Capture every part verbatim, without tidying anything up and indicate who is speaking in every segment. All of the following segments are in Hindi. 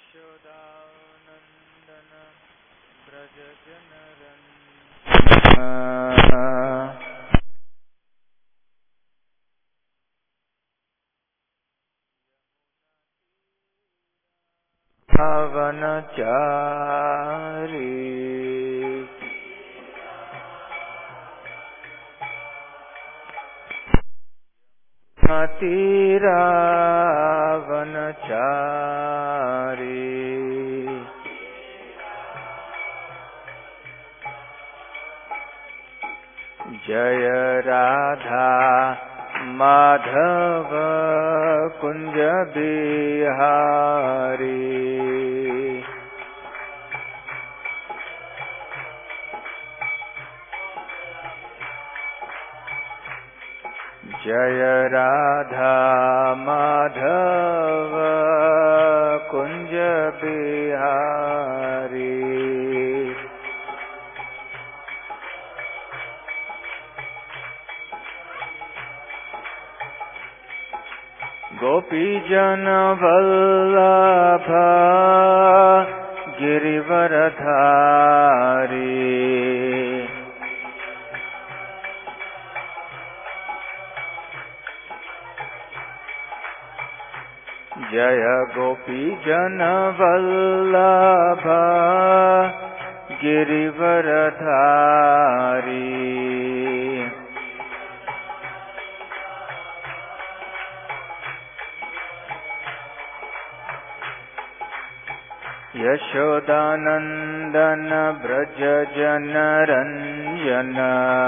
Speaker 1: यशोदानन्दन व्रजजनरञ्जन पावनचारी मतिरावनचारी जय राधा माधव कुंज बिहारी जय राधा माधव कुंज बिहारी गोपीजन वल्लभ गिरिवरधारी जय गोपीजन वल्लभ गिरिवरधारी यशोदानन्दन व्रज जनरञ्जन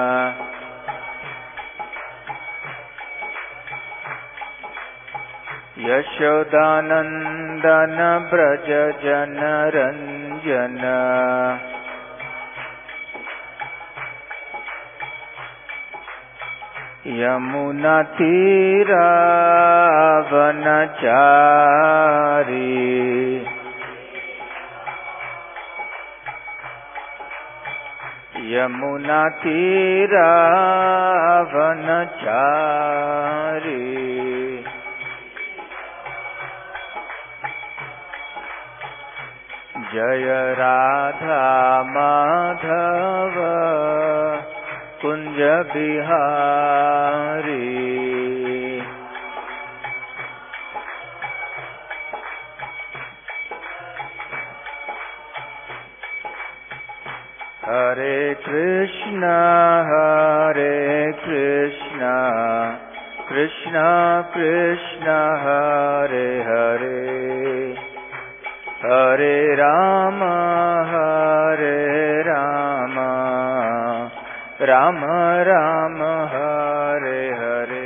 Speaker 1: यशोदानन्दन व्रज जनरञ्जन यमुनातीरावनचारी यमुनातीरावनचारी जय राधा माधव कुंज बिहारी हरे कृष्णा हरे कृष्णा कृष्णा कृष्णा हरे हरे हरे राम हरे राम राम राम हरे हरे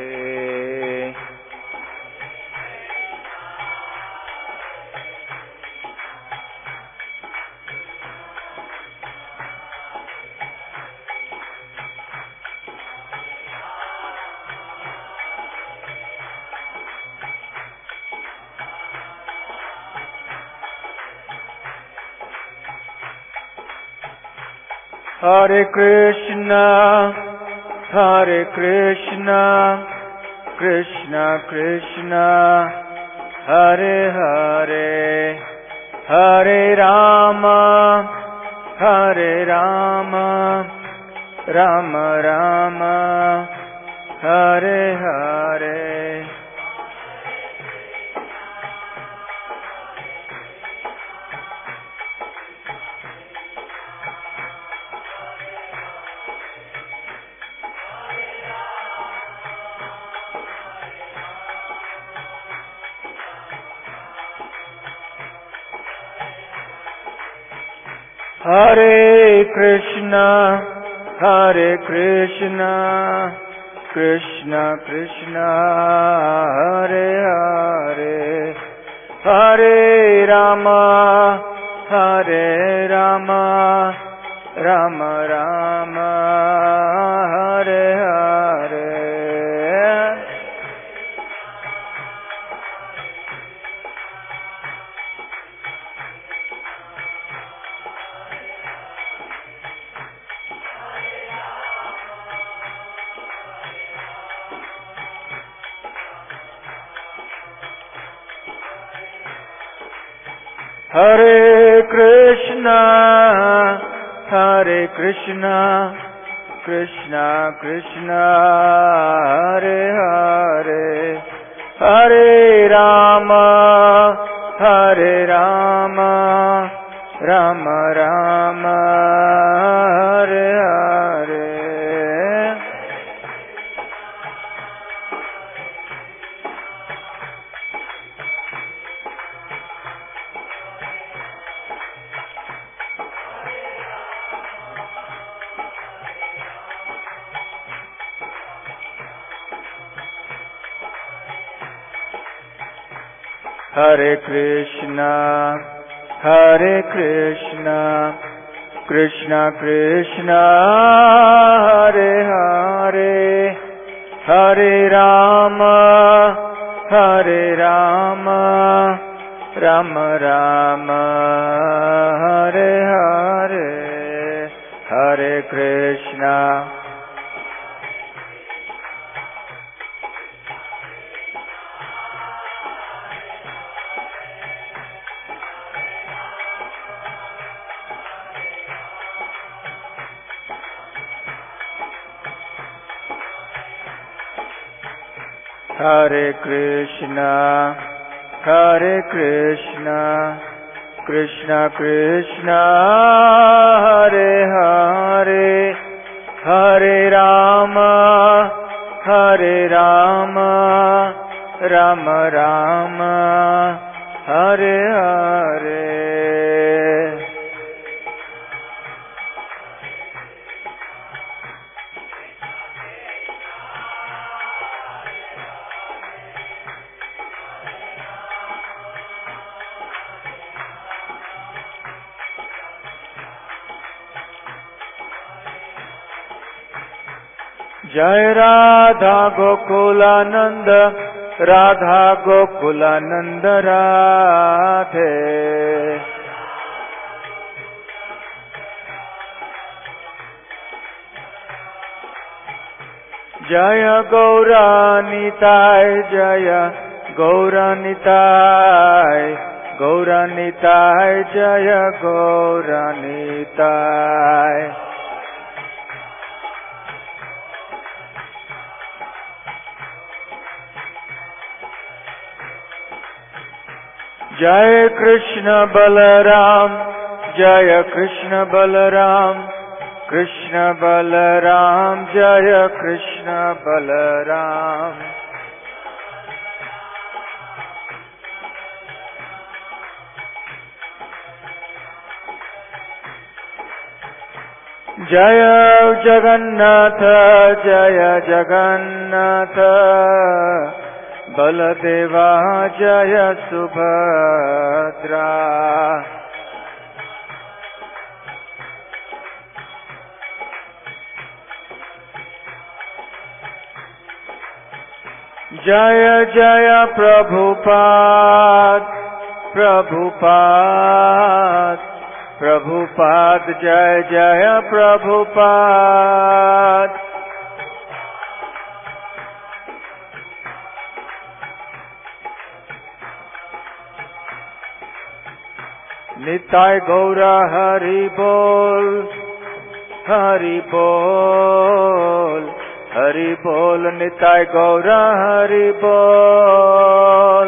Speaker 1: हरे कृष्णा हरे कृष्णा कृष्णा कृष्णा हरे हरे हरे राम हरे राम राम राम हरे हरे हरे कृष्णा हरे कृष्णा कृष्णा कृष्णा हरे हरे हरे राम हरे Ram Ram Ram Hare Hare Hare Krishna, Hare Krishna, Krishna Krishna, Hare Hare, Hare Rama, Hare Rama, Rama Rama, Hare Hare. Hare Krishna, Hare Krishna, Krishna Krishna, Hare Hare, Hare Rama, Hare Rama, Rama Rama, Hare Hare, Hare Krishna. Hare Krishna, Hare Krishna, Krishna Krishna, Hare Hare, Hare Rama, Hare Rama, Rama Rama, Hare Hare. जय राधा गोकुलानंद, राधा गोकुलानंद राधे। जय गौरानिताय, जय गौरानिताय, गौरानिताय, जय गौरानिताय। जय कृष्ण बलराम, जय कृष्ण बलराम, कृष्ण बलराम, जय कृष्ण बलराम। जय जगन्नाथ, जय जगन्नाथ, बलदेवा जय सुभद्रा। जय जय प्रभुपाद, प्रभुपाद, प्रभुपाद, जय जय प्रभुपाद। निताय गौरा हरि बोल, हरि बोल, हरि बोल, निताय गौरा हरि बोल।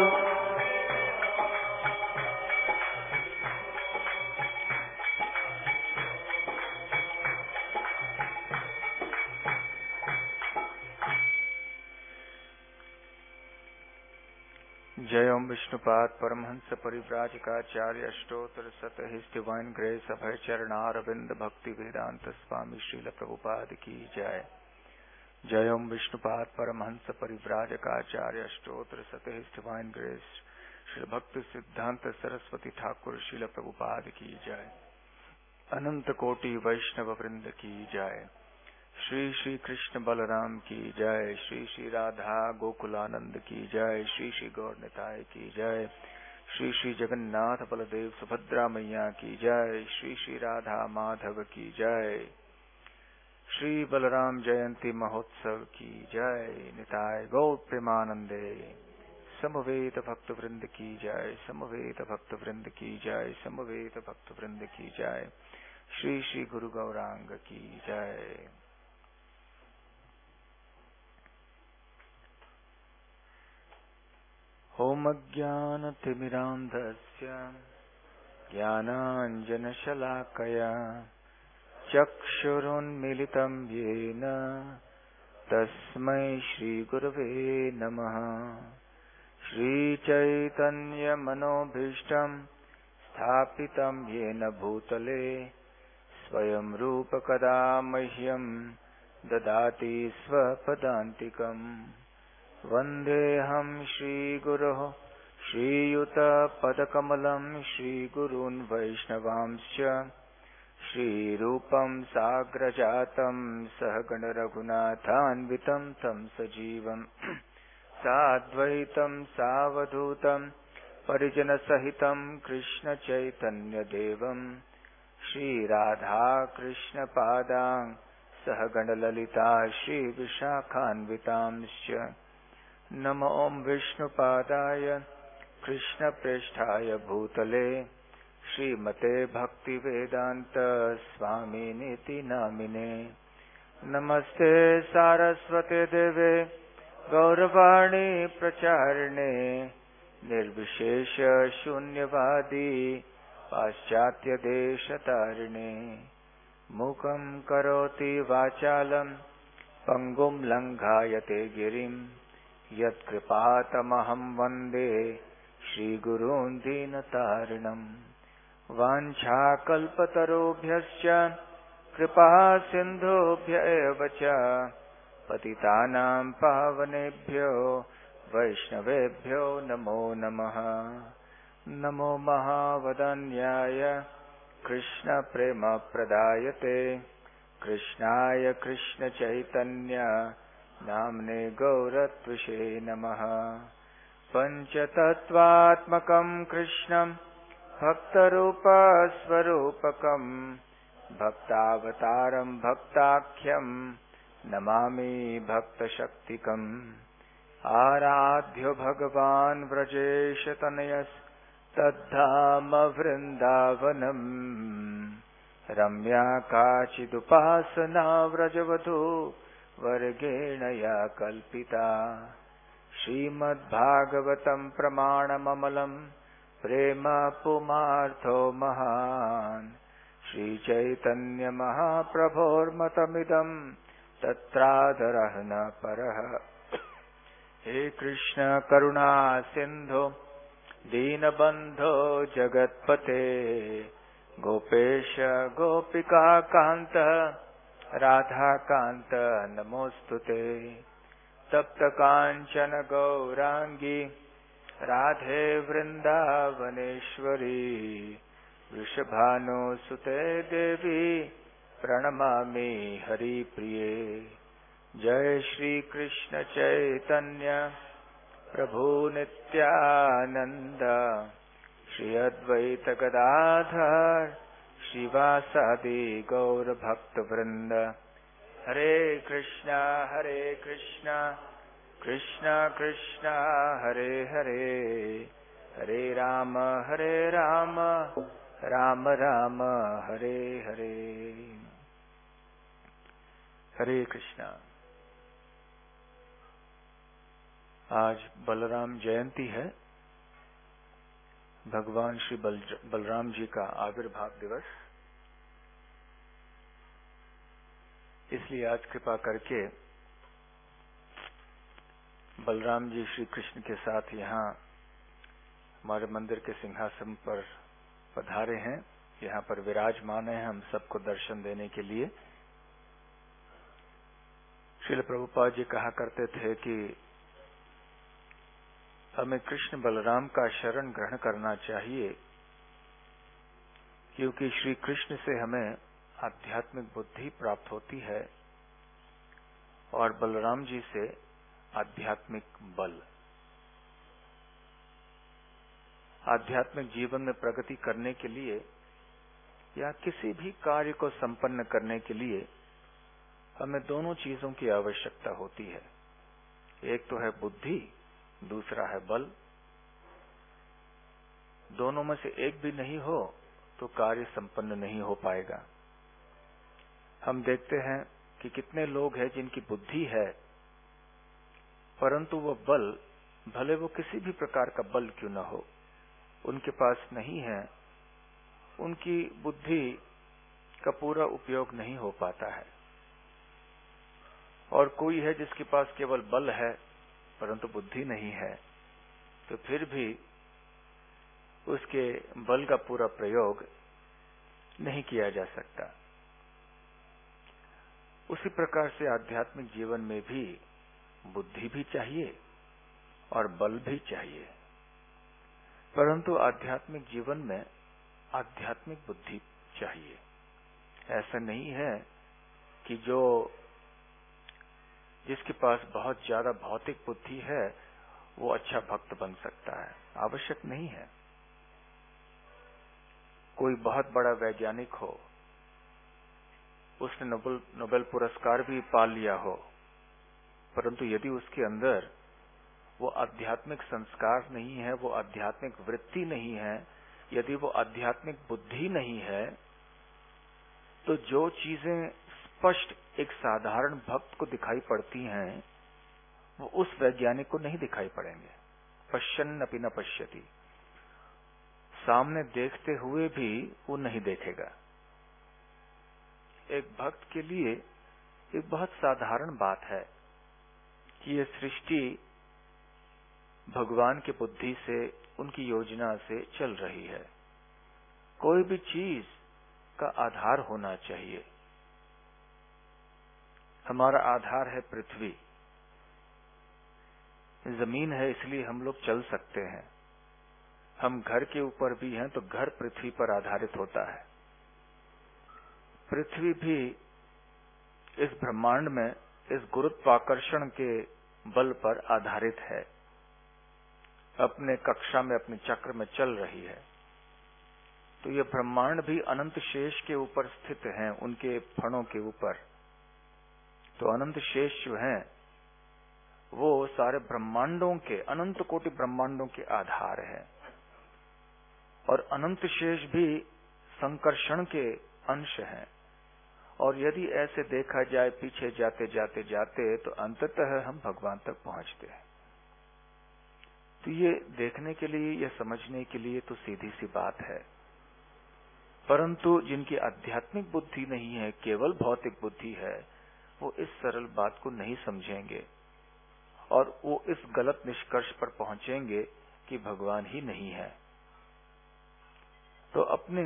Speaker 1: जय ओम विष्णुपाद परमहंस परिव्राजकाचार्य अष्टोत्तर शत his divine grace Abhay Charanaravinda Bhakti Vedanta स्वामी श्रील प्रभुपाद की जय। जय ओम विष्णुपाद परमहंस परिव्राजकाचार्य अष्टोत्तर शत हिज डिवाइन ग्रेस श्री भक्ति सिद्धांत सरस्वती ठाकुर श्रील प्रभुपाद की जय। अनंत कोटि वैष्णव वृंद की जय। श्री श्री कृष्ण बलराम की जय। श्री श्री राधा गोकुलानंद की जय। श्री श्री गौर निताय की जय। श्री श्री जगन्नाथ बलदेव सुभद्रा मैया की जय। श्री श्री राधा माधव की जय। श्री बलराम जयंती महोत्सव की जय। निताय गौर प्रेमानंदे समवेत भक्त वृंद की जय, समवेत भक्त वृंद की जय, समवेत भक्त वृंद की जय। श्री श्री गुरु गौरांग की जय। ओम ज्ञानतिमिरान्धस्य ज्ञानाञ्जनशलाकया चक्षुरुन्मीलितं येन तस्मै श्रीगुरवे नमः। श्रीचैतन्यमनोभीष्टं स्थापितं येन भूतले स्वयं रूप कदा मह्यं ददाति स्वपदान्तिकम्। वन्देऽहं श्रीगुरोः श्रीयुतपदकमलं श्रीगुरून् वैष्णवांश्च श्रीरूपं साग्रजातं सहगणरघुनाथान्वितं तं सजीवं साद्वैतं सावधूतं परिजनसहितं कृष्णचैतन्यदेवं श्रीराधाकृष्णपादां सहगणललिता श्रीविशाखान्वितांश्च। नमो विष्णुपादाय कृष्णप्रेष्ठाय भूतले श्रीमते भक्तिवेदांत स्वामिनीति नामिने। नमस्ते सारस्वते देवे गौरवाणी प्रचारिणे निर्विशेष शून्यवादी पाश्चात्य देशतारिणे। मूकं करोति वाचालं पंगुं लंघायते गिरिं यत्कृपातमहं वन्दे श्रीगुरून् दीनतारिणम्। वाञ्छाकल्पतरुभ्यश्च कृपा सिन्धुभ्य एव च पतितानां पावनेभ्यो वैष्णवेभ्यो नमो नमः। नमो महावदन्याय कृष्णप्रेमप्रदायते कृष्णाय कृष्णचैतन्य नाम्ने गौरत्विषे नमः। पञ्चतत्त्वात्मकं कृष्णं भक्तरूपस्वरूपकं भक्तावतारं भक्ताख्यं नमामि भक्तशक्तिकम्। आराध्यो भगवान् व्रजेशतनयस्तद्धाम वृन्दावनम् रम्या काचिदुपासना व्रजवधू वर्गेण या कल्पिता। श्रीमद्भागवतं प्रमाणममलं प्रेम पुमार्थो महान् श्रीचैतन्य महाप्रभोर्मतमिदं तत्रादरः न परः। हे कृष्ण करुणा सिंधु दीनबंधो जगत्पते गोपेश गोपिका कांत राधा कांत नमोस्तुते। तप्त कांचन गौरांगी राधे वृंदावनेश्वरी वृषभानुसुते देवी प्रणमामि हरिप्रिये। जय श्री कृष्ण चैतन्य प्रभु नित्यानंद श्री अद्वैत गदाधर श्रीवासादि गौर भक्त वृंद। हरे कृष्णा हरे कृष्णा कृष्णा कृष्णा हरे हरे हरे राम हरे राम राम राम हरे हरे। हरे कृष्णा। आज बलराम जयंती है, भगवान श्री बल, बलराम जी का आविर्भाव दिवस। इसलिए आज कृपा करके बलराम जी श्री कृष्ण के साथ यहाँ हमारे मंदिर के सिंहासन पर पधारे हैं, यहाँ पर विराजमान हैं हम सबको दर्शन देने के लिए। श्रील प्रभुपाद जी कहा करते थे कि हमें कृष्ण बलराम का शरण ग्रहण करना चाहिए, क्योंकि श्री कृष्ण से हमें आध्यात्मिक बुद्धि प्राप्त होती है और बलराम जी से आध्यात्मिक बल। आध्यात्मिक जीवन में प्रगति करने के लिए या किसी भी कार्य को संपन्न करने के लिए हमें दोनों चीजों की आवश्यकता होती है। एक तो है बुद्धि दूसरा है बल। दोनों में से एक भी नहीं हो तो कार्य संपन्न नहीं हो पाएगा। हम देखते हैं कि कितने लोग हैं जिनकी बुद्धि है, परंतु वो बल, भले वो किसी भी प्रकार का बल क्यों न हो, उनके पास नहीं है। उनकी बुद्धि का पूरा उपयोग नहीं हो पाता है। और कोई है जिसके पास केवल बल है परंतु बुद्धि नहीं है, तो फिर भी उसके बल का पूरा प्रयोग नहीं किया जा सकता। उसी प्रकार से आध्यात्मिक जीवन में भी बुद्धि भी चाहिए और बल भी चाहिए, परंतु आध्यात्मिक जीवन में आध्यात्मिक बुद्धि चाहिए। ऐसा नहीं है कि जो जिसके पास बहुत ज्यादा भौतिक बुद्धि है वो अच्छा भक्त बन सकता है, आवश्यक नहीं है। कोई बहुत बड़ा वैज्ञानिक हो, उसने नोबेल नोबेल पुरस्कार भी पा लिया हो, परंतु यदि उसके अंदर वो आध्यात्मिक संस्कार नहीं है, वो आध्यात्मिक वृत्ति नहीं है, यदि वो आध्यात्मिक बुद्धि नहीं है, तो जो चीजें स्पष्ट एक साधारण भक्त को दिखाई पड़ती हैं वो उस वैज्ञानिक को नहीं दिखाई पड़ेंगे। पश्यन् अपि न पश्यति, सामने देखते हुए भी वो नहीं देखेगा। एक भक्त के लिए एक बहुत साधारण बात है कि ये सृष्टि भगवान की बुद्धि से, उनकी योजना से चल रही है। कोई भी चीज का आधार होना चाहिए। हमारा आधार है पृथ्वी, जमीन है, इसलिए हम लोग चल सकते हैं। हम घर के ऊपर भी हैं तो घर पृथ्वी पर आधारित होता है। पृथ्वी भी इस ब्रह्मांड में इस गुरुत्वाकर्षण के बल पर आधारित है, अपने कक्षा में, अपने चक्र में चल रही है। तो ये ब्रह्मांड भी अनंत शेष के ऊपर स्थित हैं, उनके फणों के ऊपर। तो अनंत शेष जो हैं वो सारे ब्रह्मांडों के, अनंत कोटि ब्रह्मांडों के आधार है। और अनंत शेष भी संकर्षण के अंश हैं। और यदि ऐसे देखा जाए पीछे जाते जाते जाते तो अंततः हम भगवान तक पहुंचते हैं। तो ये देखने के लिए, ये समझने के लिए तो सीधी सी बात है, परंतु जिनकी आध्यात्मिक बुद्धि नहीं है, केवल भौतिक बुद्धि है, वो इस सरल बात को नहीं समझेंगे और वो इस गलत निष्कर्ष पर पहुंचेंगे कि भगवान ही नहीं है। तो अपने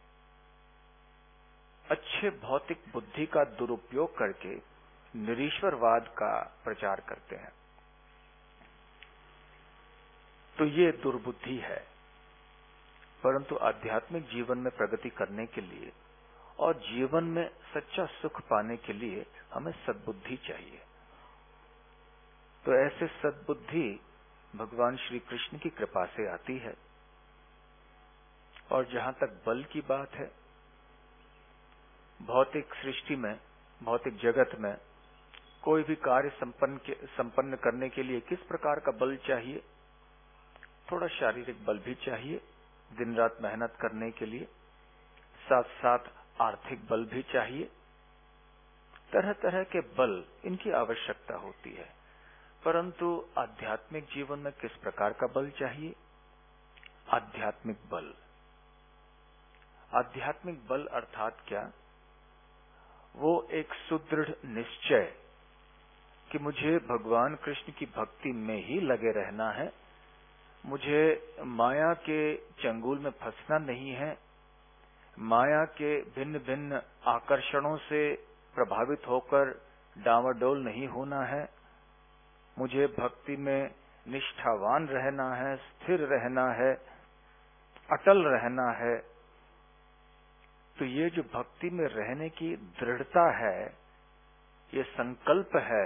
Speaker 1: अच्छे भौतिक बुद्धि का दुरुपयोग करके निरीश्वरवाद का प्रचार करते हैं। तो ये दुर्बुद्धि है। परंतु आध्यात्मिक जीवन में प्रगति करने के लिए और जीवन में सच्चा सुख पाने के लिए हमें सद्बुद्धि चाहिए। तो ऐसे सद्बुद्धि भगवान श्री कृष्ण की कृपा से आती है। और जहां तक बल की बात है, भौतिक सृष्टि में, भौतिक जगत में कोई भी कार्य संपन्न के संपन्न करने के लिए किस प्रकार का बल चाहिए? थोड़ा शारीरिक बल भी चाहिए, दिन रात मेहनत करने के लिए, साथ साथ आर्थिक बल भी चाहिए। तरह तरह के बल, इनकी आवश्यकता होती है। परंतु आध्यात्मिक जीवन में किस प्रकार का बल चाहिए? आध्यात्मिक बल। आध्यात्मिक बल अर्थात क्या? वो एक सुदृढ़ निश्चय कि मुझे भगवान कृष्ण की भक्ति में ही लगे रहना है, मुझे माया के चंगुल में फंसना नहीं है, माया के भिन्न भिन्न आकर्षणों से प्रभावित होकर डांवाडोल नहीं होना है, मुझे भक्ति में निष्ठावान रहना है, स्थिर रहना है, अटल रहना है। तो ये जो भक्ति में रहने की दृढ़ता है, ये संकल्प है,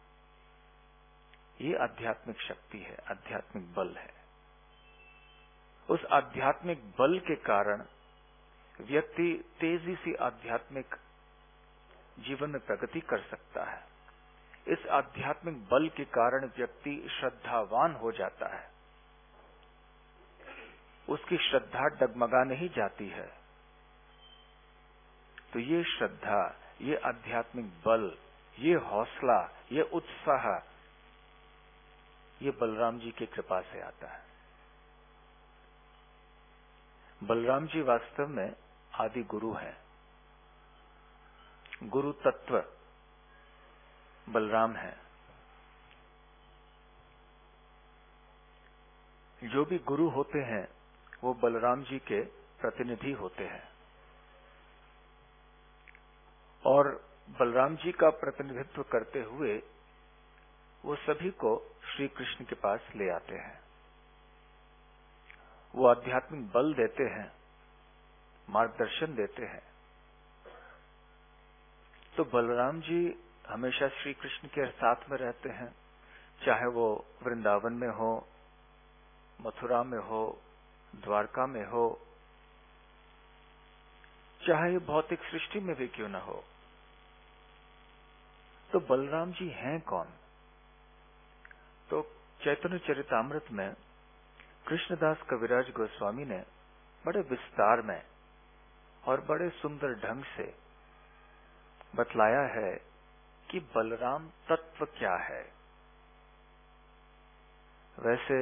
Speaker 1: ये आध्यात्मिक शक्ति है, आध्यात्मिक बल है। उस आध्यात्मिक बल के कारण व्यक्ति तेजी से आध्यात्मिक जीवन में प्रगति कर सकता है। इस आध्यात्मिक बल के कारण व्यक्ति श्रद्धावान हो जाता है, उसकी श्रद्धा डगमगा नहीं जाती है। तो ये श्रद्धा, ये आध्यात्मिक बल, ये हौसला, ये उत्साह, ये बलराम जी की कृपा से आता है। बलराम जी वास्तव में आदि गुरु हैं। गुरु तत्व बलराम है। जो भी गुरु होते हैं वो बलराम जी के प्रतिनिधि होते हैं और बलराम जी का प्रतिनिधित्व करते हुए वो सभी को श्री कृष्ण के पास ले आते हैं। वो आध्यात्मिक बल देते हैं, मार्गदर्शन देते हैं। तो बलराम जी हमेशा श्री कृष्ण के साथ में रहते हैं, चाहे वो वृंदावन में हो, मथुरा में हो, द्वारका में हो, चाहे भौतिक सृष्टि में भी क्यों न हो। तो बलराम जी हैं कौन? तो चैतन्य चरितामृत में कृष्णदास कविराज गोस्वामी ने बड़े विस्तार में और बड़े सुंदर ढंग से बतलाया है कि बलराम तत्व क्या है। वैसे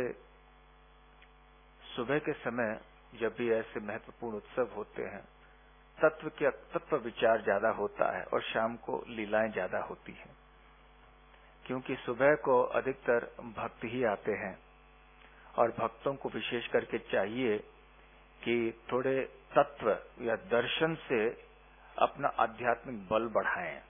Speaker 1: सुबह के समय जब भी ऐसे महत्वपूर्ण उत्सव होते हैं, तत्व के तत्व विचार ज्यादा होता है और शाम को लीलाएं ज्यादा होती हैं, क्योंकि सुबह को अधिकतर भक्त ही आते हैं और भक्तों को विशेष करके चाहिए कि थोड़े तत्व या दर्शन से अपना आध्यात्मिक बल बढ़ाएं।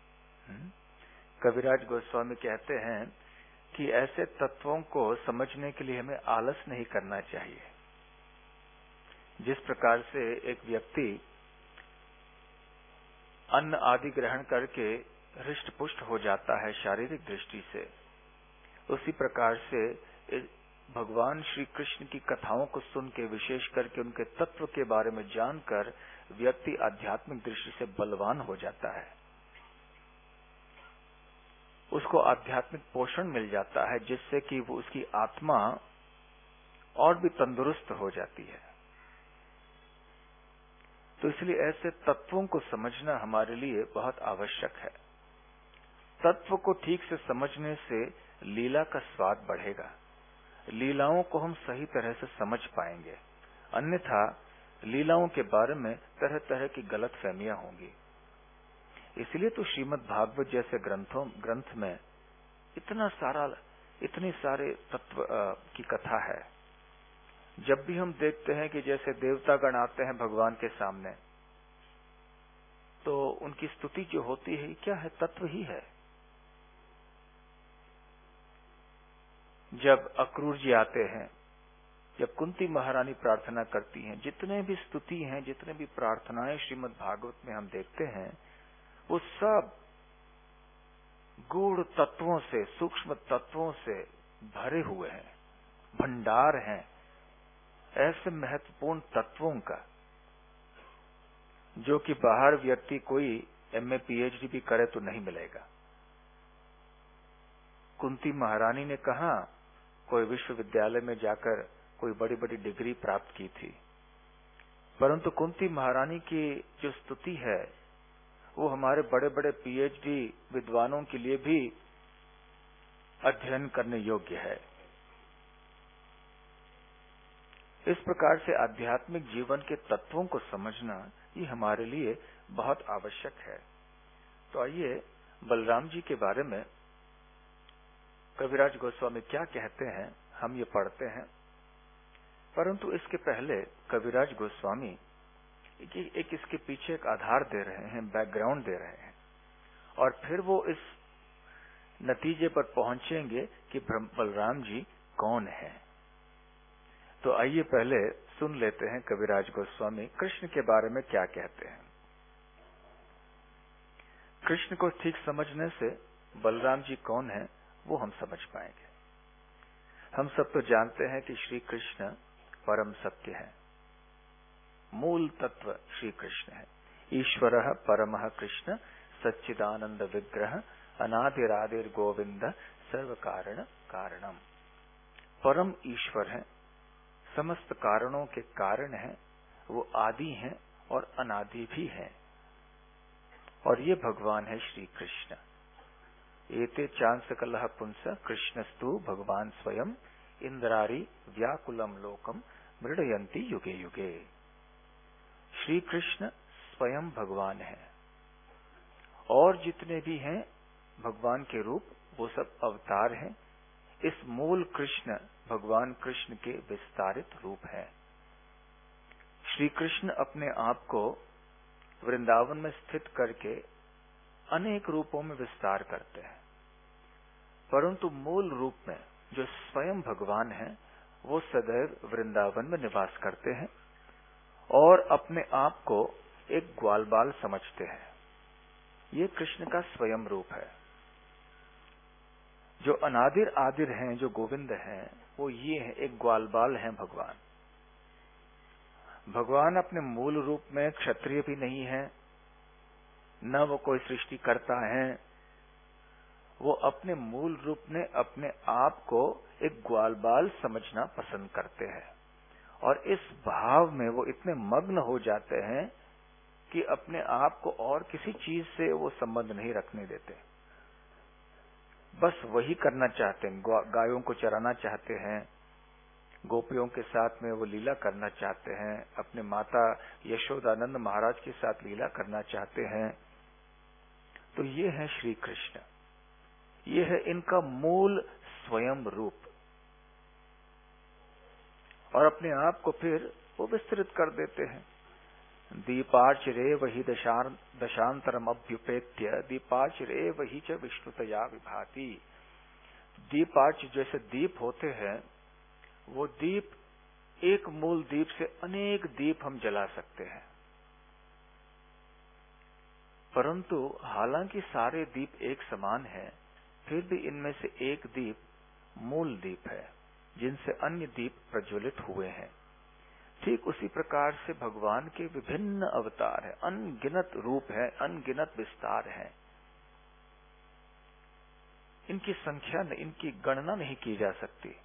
Speaker 1: कविराज गोस्वामी कहते हैं कि ऐसे तत्वों को समझने के लिए हमें आलस नहीं करना चाहिए। जिस प्रकार से एक व्यक्ति अन्न आदि ग्रहण करके हृष्ट पुष्ट हो जाता है शारीरिक दृष्टि से, उसी प्रकार से भगवान श्री कृष्ण की कथाओं को सुन के, विशेष करके उनके तत्व के बारे में जानकर व्यक्ति आध्यात्मिक दृष्टि से बलवान हो जाता है। उसको आध्यात्मिक पोषण मिल जाता है, जिससे कि वो उसकी आत्मा और भी तंदुरुस्त हो जाती है। तो इसलिए ऐसे तत्वों को समझना हमारे लिए बहुत आवश्यक है। तत्व को ठीक से समझने से लीला का स्वाद बढ़ेगा, लीलाओं को हम सही तरह से समझ पाएंगे, अन्यथा लीलाओं के बारे में तरह तरह की गलतफहमियां होंगी। इसलिए तो श्रीमद् भागवत जैसे ग्रंथों ग्रंथ में इतना सारा इतने सारे तत्व की कथा है। जब भी हम देखते हैं कि जैसे देवतागण आते हैं भगवान के सामने, तो उनकी स्तुति जो होती है क्या है? तत्व ही है। जब अक्रूर जी आते हैं, जब कुंती महारानी प्रार्थना करती हैं, जितने भी स्तुति हैं, जितने भी प्रार्थनाएं श्रीमद् भागवत में हम देखते हैं, वो सब गूढ़ तत्वों से, सूक्ष्म तत्वों से भरे हुए हैं, भंडार हैं ऐसे महत्वपूर्ण तत्वों का, जो कि बाहर व्यक्ति कोई एमए पीएचडी भी करे तो नहीं मिलेगा। कुंती महारानी ने कहा कोई विश्वविद्यालय में जाकर कोई बड़ी बड़ी डिग्री प्राप्त की थी, परंतु कुंती महारानी की जो स्तुति है वो हमारे बड़े बड़े पीएचडी विद्वानों के लिए भी अध्ययन करने योग्य है। इस प्रकार से आध्यात्मिक जीवन के तत्वों को समझना ये हमारे लिए बहुत आवश्यक है। तो आइए बलराम जी के बारे में कविराज गोस्वामी क्या कहते हैं हम ये पढ़ते हैं। परंतु इसके पहले कविराज गोस्वामी एक, एक इसके पीछे एक आधार दे रहे हैं, बैकग्राउंड दे रहे हैं, और फिर वो इस नतीजे पर पहुंचेंगे कि बलराम जी कौन है। तो आइए पहले सुन लेते हैं कविराज गोस्वामी कृष्ण के बारे में क्या कहते हैं। कृष्ण को ठीक समझने से बलराम जी कौन है वो हम समझ पाएंगे। हम सब तो जानते हैं कि श्री कृष्ण परम सत्य है, मूल तत्व श्री कृष्ण है। ईश्वरः परमः कृष्ण सच्चिदानंद विग्रह अनादिरादिर गोविंद सर्व कारण कारणम। परम ईश्वर है, समस्त कारणों के कारण है, वो आदि हैं और अनादि भी हैं, और ये भगवान है श्री कृष्ण। एते चांसकलह पुंस कृष्णस्तु भगवान स्वयं इंद्रारी व्याकुलम लोकम मृडयंती युगे युगे। श्री कृष्ण स्वयं भगवान है, और जितने भी हैं भगवान के रूप वो सब अवतार हैं। इस मूल कृष्ण भगवान कृष्ण के विस्तारित रूप हैं। श्री कृष्ण अपने आप को वृंदावन में स्थित करके अनेक रूपों में विस्तार करते हैं, परंतु मूल रूप में जो स्वयं भगवान है वो सदैव वृंदावन में निवास करते हैं और अपने आप को एक ग्वाल बाल समझते हैं। ये कृष्ण का स्वयं रूप है। जो अनादिर आदिर हैं, जो गोविंद हैं, वो ये है, एक ग्वाल बाल हैं भगवान। भगवान अपने मूल रूप में क्षत्रिय भी नहीं है, न वो कोई सृष्टि करता है। वो अपने मूल रूप में अपने आप को एक ग्वाल बाल समझना पसंद करते हैं, और इस भाव में वो इतने मग्न हो जाते हैं कि अपने आप को और किसी चीज से वो संबंध नहीं रखने देते। बस वही करना चाहते हैं, गायों को चराना चाहते हैं, गोपियों के साथ में वो लीला करना चाहते हैं, अपने माता यशोदानंद महाराज के साथ लीला करना चाहते हैं। तो ये है श्री कृष्ण, ये है इनका मूल स्वयं रूप। और अपने आप को फिर वो विस्तृत कर देते हैं। दीपार्चरे वही दशांतरम अभ्युपेत्य दीपार्चरे वही च विष्णुतया विभाति। दीपार्च जैसे दीप होते हैं, वो दीप एक मूल दीप से अनेक दीप हम जला सकते हैं, परंतु हालांकि सारे दीप एक समान हैं, फिर भी इनमें से एक दीप मूल दीप है जिनसे अन्य दीप प्रज्वलित हुए हैं। ठीक उसी प्रकार से भगवान के विभिन्न अवतार हैं, अनगिनत रूप है, अनगिनत विस्तार है। इनकी संख्या, इनकी गणना नहीं की जा सकती।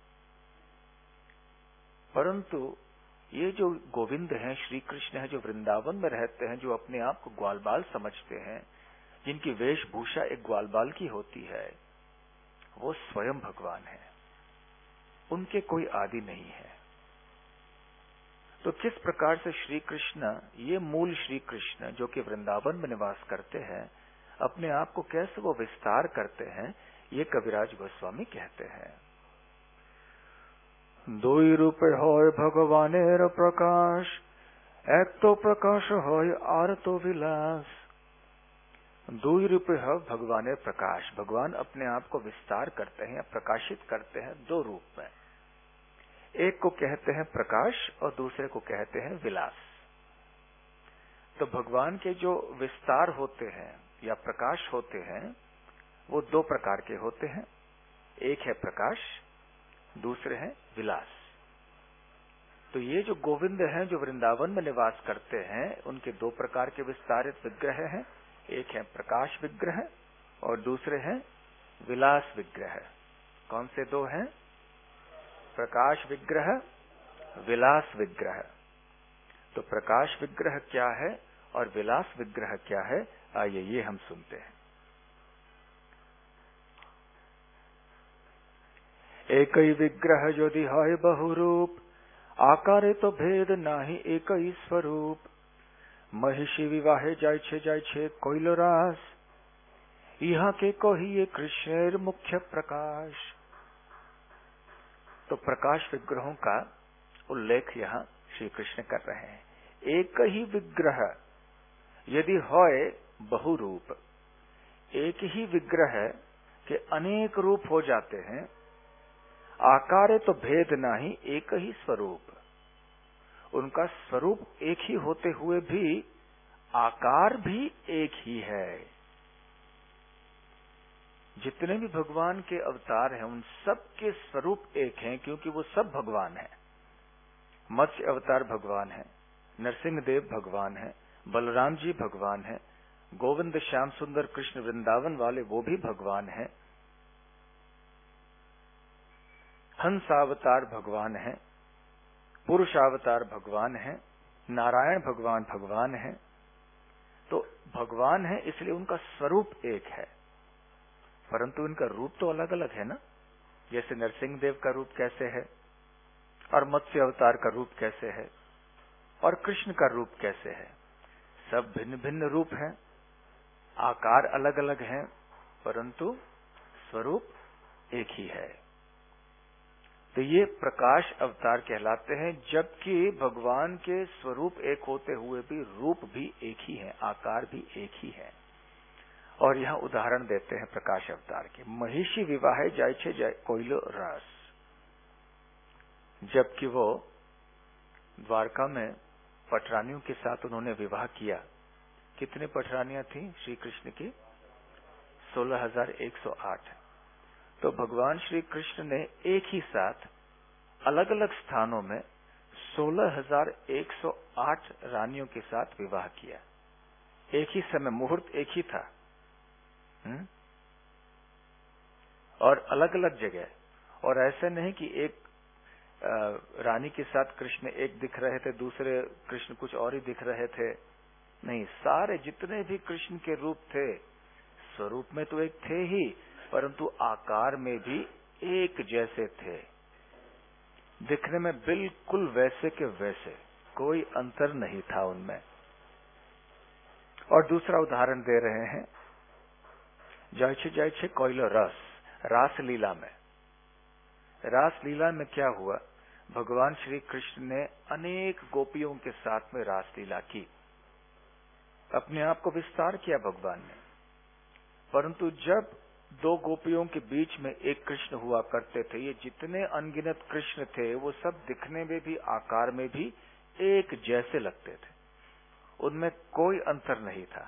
Speaker 1: परंतु ये जो गोविंद हैं, श्री कृष्ण हैं, जो वृंदावन में रहते हैं, जो अपने आप को ग्वाल बाल समझते हैं, जिनकी वेशभूषा एक ग्वाल बाल की होती है, वो स्वयं भगवान है। उनके कोई आदि नहीं है। तो किस प्रकार से श्री कृष्ण, ये मूल श्री कृष्ण जो कि वृंदावन में निवास करते हैं, अपने आप को कैसे वो विस्तार करते हैं, ये कविराज गोस्वामी कहते हैं। दुई रूप होय भगवानेर प्रकाश, एक तो प्रकाश होय आर तो विलास। दुई रूप है भगवानेर प्रकाश, भगवान अपने आप को विस्तार करते हैं, प्रकाशित करते हैं दो रूप में। एक को कहते हैं प्रकाश और दूसरे को कहते हैं विलास। तो भगवान के जो विस्तार होते हैं या प्रकाश होते हैं, वो दो प्रकार के होते हैं। एक है प्रकाश, दूसरे हैं विलास। तो ये जो गोविंद हैं, जो वृंदावन में निवास करते हैं, उनके दो प्रकार के विस्तारित विग्रह हैं। एक है प्रकाश विग्रह और दूसरे हैं विलास विग्रह। कौन से दो हैं? प्रकाश विग्रह, विलास विग्रह। तो प्रकाश विग्रह क्या है और विलास विग्रह क्या है, आइए ये हम सुनते हैं। एक ही विग्रह यदि है बहुरूप, आकारे तो भेद नाही एक ही स्वरूप। महिषी विवाहे जाय छे जाय छे कोइलो रास, यहाँ के कहिए कृष्णेर मुख्य प्रकाश। तो प्रकाश विग्रहों का उल्लेख यहाँ श्री कृष्ण कर रहे हैं। एक ही विग्रह यदि होय बहुरूप, एक ही विग्रह के अनेक रूप हो जाते हैं। आकारे तो भेद नहीं एक ही स्वरूप, उनका स्वरूप एक ही होते हुए भी आकार भी एक ही है। जितने भी भगवान के अवतार हैं, उन सब के स्वरूप एक हैं, क्योंकि वो सब भगवान हैं। मत्स्य अवतार भगवान है, नरसिंह देव भगवान है, बलराम जी भगवान है, गोविंद श्याम सुंदर कृष्ण वृंदावन वाले वो भी भगवान हैं, हंसावतार भगवान हैं, पुरुषावतार भगवान हैं, नारायण भगवान भगवान हैं। तो भगवान है इसलिए उनका स्वरूप एक है, परंतु इनका रूप तो अलग अलग है ना। जैसे नरसिंह देव का रूप कैसे है, और मत्स्य अवतार का रूप कैसे है, और कृष्ण का रूप कैसे है। सब भिन्न भिन्न रूप हैं, आकार अलग अलग हैं, परंतु स्वरूप एक ही है। तो ये प्रकाश अवतार कहलाते हैं, जबकि भगवान के स्वरूप एक होते हुए भी रूप भी एक ही है, आकार भी एक ही है। और यहां उदाहरण देते हैं प्रकाश अवतार के। महिषी विवाह जाय छे जाय कोयलो रस, जबकि वो द्वारका में पटरानियों के साथ उन्होंने विवाह किया। कितने पटरानियां थी श्री कृष्ण की? सोलह हजार एक सौ आठ। तो भगवान श्री कृष्ण ने एक ही साथ अलग अलग स्थानों में सोलह हजार एक सौ आठ रानियों के साथ विवाह किया। एक ही समय, मुहूर्त एक ही था। हुँ? और अलग अलग जगह। और ऐसा नहीं कि एक रानी के साथ कृष्ण एक दिख रहे थे, दूसरे कृष्ण कुछ और ही दिख रहे थे। नहीं, सारे जितने भी कृष्ण के रूप थे, स्वरूप में तो एक थे ही, परंतु आकार में भी एक जैसे थे। दिखने में बिल्कुल वैसे के वैसे, कोई अंतर नहीं था उनमें। और दूसरा उदाहरण दे रहे हैं, जय छे जय छे कोयलो रस, रासलीला में। रासलीला में क्या हुआ? भगवान श्री कृष्ण ने अनेक गोपियों के साथ में रासलीला की, अपने आप को विस्तार किया भगवान ने। परंतु जब दो गोपियों के बीच में एक कृष्ण हुआ करते थे, ये जितने अनगिनत कृष्ण थे वो सब दिखने में भी आकार में भी एक जैसे लगते थे, उनमें कोई अंतर नहीं था।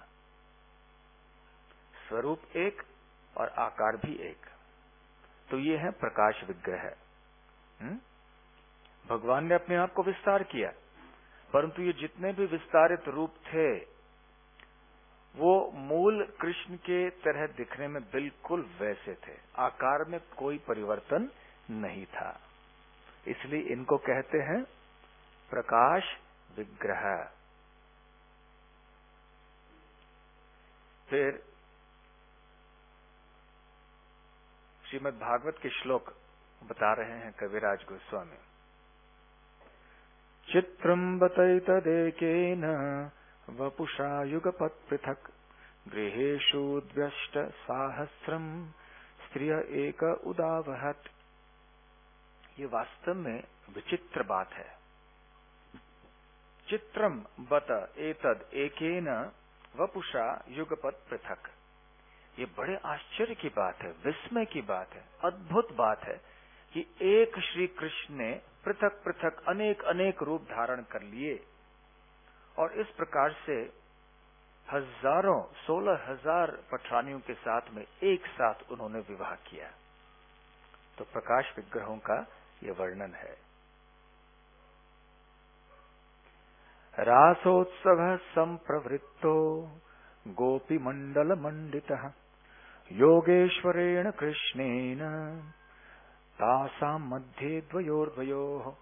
Speaker 1: स्वरूप एक और आकार भी एक। तो ये है प्रकाश विग्रह। हुँ? भगवान ने अपने आप को विस्तार किया, परंतु ये जितने भी विस्तारित रूप थे वो मूल कृष्ण के तरह दिखने में बिल्कुल वैसे थे, आकार में कोई परिवर्तन नहीं था। इसलिए इनको कहते हैं प्रकाश विग्रह। फिर श्रीमद् भागवत के श्लोक बता रहे हैं कविराज गोस्वामी। चित्रं बतैतदेकेन वपुषा युगपत् पृथक्, गृहेषु द्व्यष्ट साहस्रम स्त्रिय एक उदावहत। ये वास्तव में विचित्र बात है। चित्रम बत एतद एकेन वपुषा युगपत् पृथक्। ये बड़े आश्चर्य की बात है, विस्मय की बात है, अद्भुत बात है कि एक श्री कृष्ण ने पृथक पृथक अनेक अनेक रूप धारण कर लिए, और इस प्रकार से हजारों सोलह हजार पटरानियों के साथ में एक साथ उन्होंने विवाह किया। तो प्रकाश विग्रहों का ये वर्णन है। रासोत्सव संप्रवृत्तो गोपी मंडल मंडितः, योगेश्वरेण कृष्णेन तासाम मध्ये द्वयोर्द्वयोः।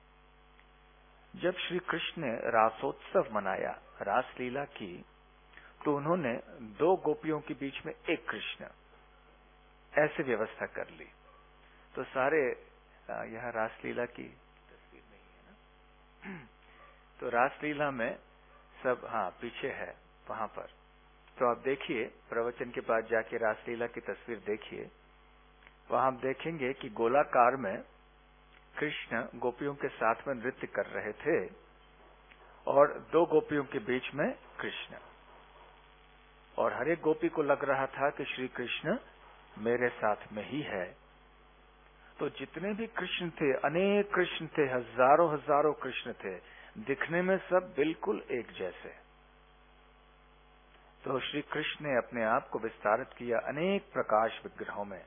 Speaker 1: जब श्री कृष्ण ने रासोत्सव मनाया, रासलीला की, तो उन्होंने दो गोपियों के बीच में एक कृष्ण ऐसे व्यवस्था कर ली। तो सारे यह रासलीला की तस्वीर नहीं है ना, तो रासलीला में सब, हाँ पीछे है वहां पर। तो आप देखिए, प्रवचन के बाद जाके रासलीला की तस्वीर देखिए, वहां आप देखेंगे कि गोलाकार में कृष्ण गोपियों के साथ में नृत्य कर रहे थे, और दो गोपियों के बीच में कृष्ण, और हर एक गोपी को लग रहा था कि श्री कृष्ण मेरे साथ में ही है। तो जितने भी कृष्ण थे, अनेक कृष्ण थे, हजारों हजारों कृष्ण थे, दिखने में सब बिल्कुल एक जैसे। तो श्री कृष्ण ने अपने आप को विस्तारित किया अनेक प्रकाश विग्रहों में।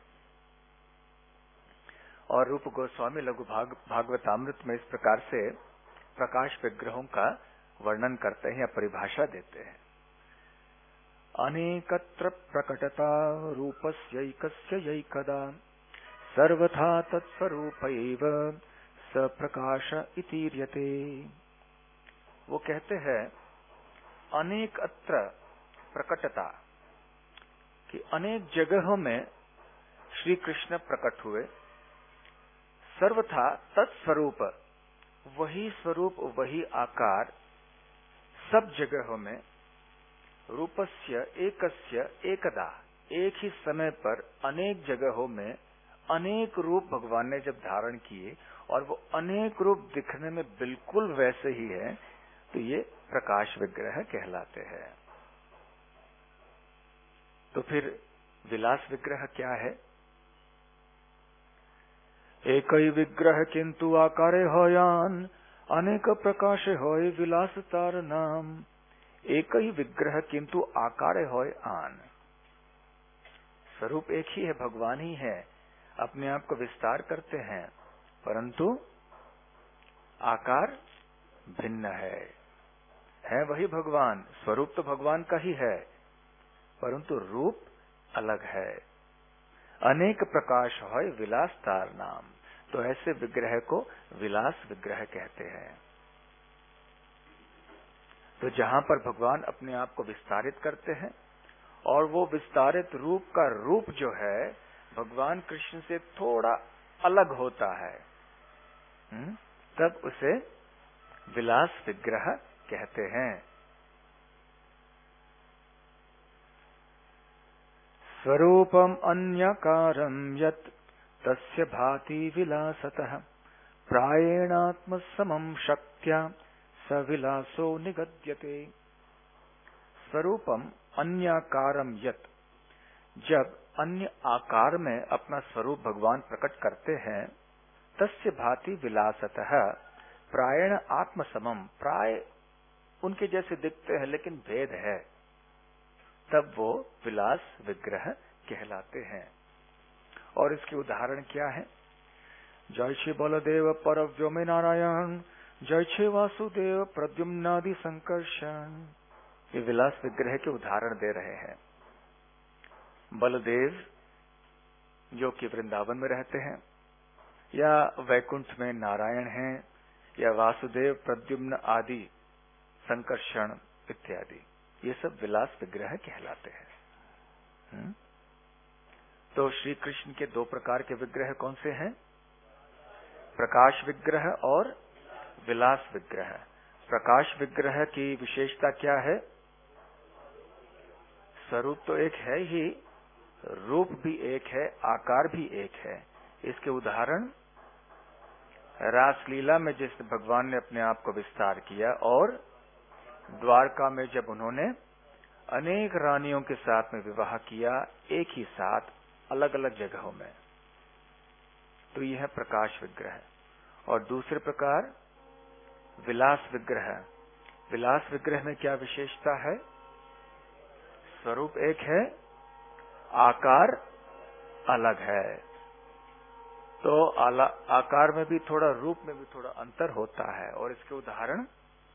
Speaker 1: और रूप गोस्वामी लघु भाग, भागवतामृत में इस प्रकार से प्रकाश विग्रहों का वर्णन करते हैं या परिभाषा देते हैं। अनेकत्र प्रकटता रूपस्यैकस्यैकदा सर्वथा तत्स्वरूपैव स प्रकाश इतीर्यते। वो कहते हैं अनेक अत्र प्रकटता कि अनेक जगहों में श्री कृष्ण प्रकट हुए, सर्वथा तत्स्वरूप वही स्वरूप वही आकार सब जगहों में, रूपस्य एकस्य एकदा एक ही समय पर अनेक जगहों में अनेक रूप भगवान ने जब धारण किए और वो अनेक रूप दिखने में बिल्कुल वैसे ही है, तो ये प्रकाश विग्रह कहलाते हैं। तो फिर विलास विग्रह क्या है? एक ही विग्रह किंतु आकारे होयान, अनेक प्रकाश होय विलास तार नाम। एक ही विग्रह किंतु आकारे होय आन। स्वरूप एक ही है, भगवान ही है, अपने आप को विस्तार करते हैं, परंतु आकार भिन्न है। है वही भगवान, स्वरूप तो भगवान का ही है, परंतु रूप अलग है। अनेक प्रकाश होय विलास तार नाम। तो ऐसे विग्रह को विलास विग्रह कहते हैं। तो जहां पर भगवान अपने आप को विस्तारित करते हैं और वो विस्तारित रूप का रूप जो है भगवान कृष्ण से थोड़ा अलग होता है, तब उसे विलास विग्रह कहते हैं। स्वरूपम अन्यकारं यत् तस्य भाति विलासतः प्रायेणात्म समं शक्त्या स विलासो निगद्यते। स्वरूपम अन्याकारम यत्, जब अन्य आकार में अपना स्वरूप भगवान प्रकट करते हैं, तस्य भाति विलासतः प्रायण आत्म समम, प्राय उनके जैसे दिखते हैं लेकिन भेद है, तब वो विलास विग्रह कहलाते हैं। और इसके उदाहरण क्या है? जय श्री बलदेव परव्योमे नारायण, जय श्री वासुदेव प्रद्युम्नादि संकर्षण। ये विलास विग्रह के उदाहरण दे रहे हैं। बलदेव जो कि वृंदावन में रहते हैं, या वैकुंठ में नारायण हैं, या वासुदेव प्रद्युम्न आदि संकर्षण इत्यादि, ये सब विलास विग्रह कहलाते हैं। हुँ? तो श्री कृष्ण के दो प्रकार के विग्रह कौन से हैं? प्रकाश विग्रह और विलास विग्रह। प्रकाश विग्रह की विशेषता क्या है? स्वरूप तो एक है ही, रूप भी एक है, आकार भी एक है। इसके उदाहरण रासलीला में जिस भगवान ने अपने आप को विस्तार किया और द्वारका में जब उन्होंने अनेक रानियों के साथ में विवाह किया, एक ही साथ अलग अलग जगहों में, तो यह है प्रकाश विग्रह। और दूसरे प्रकार विलास विग्रह। विलास विग्रह में क्या विशेषता है? स्वरूप एक है, आकार अलग है। तो आकार में भी थोड़ा, रूप में भी थोड़ा अंतर होता है। और इसके उदाहरण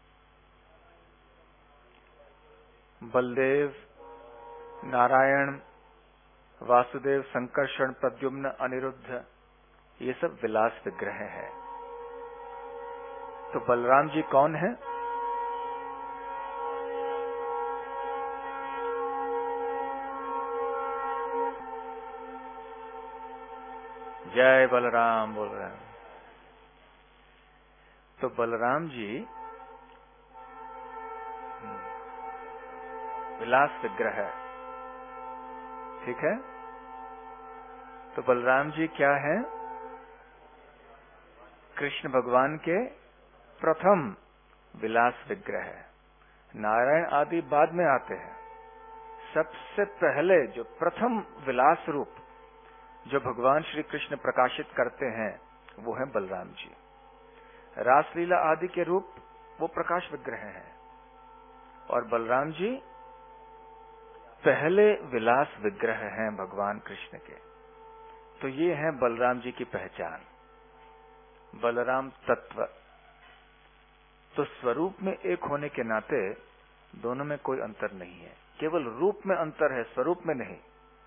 Speaker 1: बलदेव, नारायण, वासुदेव, संकर्षण, प्रद्युम्न, अनिरुद्ध, ये सब विलास विग्रह है। तो बलराम जी कौन है? जय बलराम बोल रहे हैं। तो बलराम जी विलास विग्रह है, ठीक है। तो बलराम जी क्या है? कृष्ण भगवान के प्रथम विलास विग्रह है। नारायण आदि बाद में आते हैं। सबसे पहले जो प्रथम विलास रूप जो भगवान श्री कृष्ण प्रकाशित करते हैं वो है बलराम जी। रासलीला आदि के रूप वो प्रकाश विग्रह हैं और बलराम जी पहले विलास विग्रह हैं भगवान कृष्ण के। तो ये है बलराम जी की पहचान, बलराम तत्व। तो स्वरूप में एक होने के नाते दोनों में कोई अंतर नहीं है। केवल रूप में अंतर है, स्वरूप में नहीं।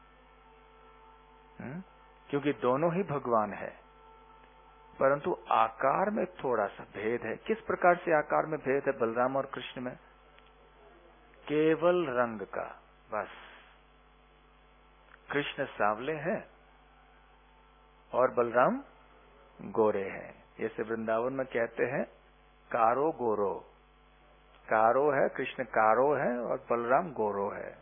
Speaker 1: हुँ? क्योंकि दोनों ही भगवान है, परंतु आकार में थोड़ा सा भेद है। किस प्रकार से आकार में भेद है बलराम और कृष्ण में? केवल रंग का, बस। कृष्ण सांवले हैं और बलराम गोरे हैं। जैसे वृंदावन में कहते हैं कारो गोरो, कारो है कृष्ण, कारो है और बलराम गोरो है।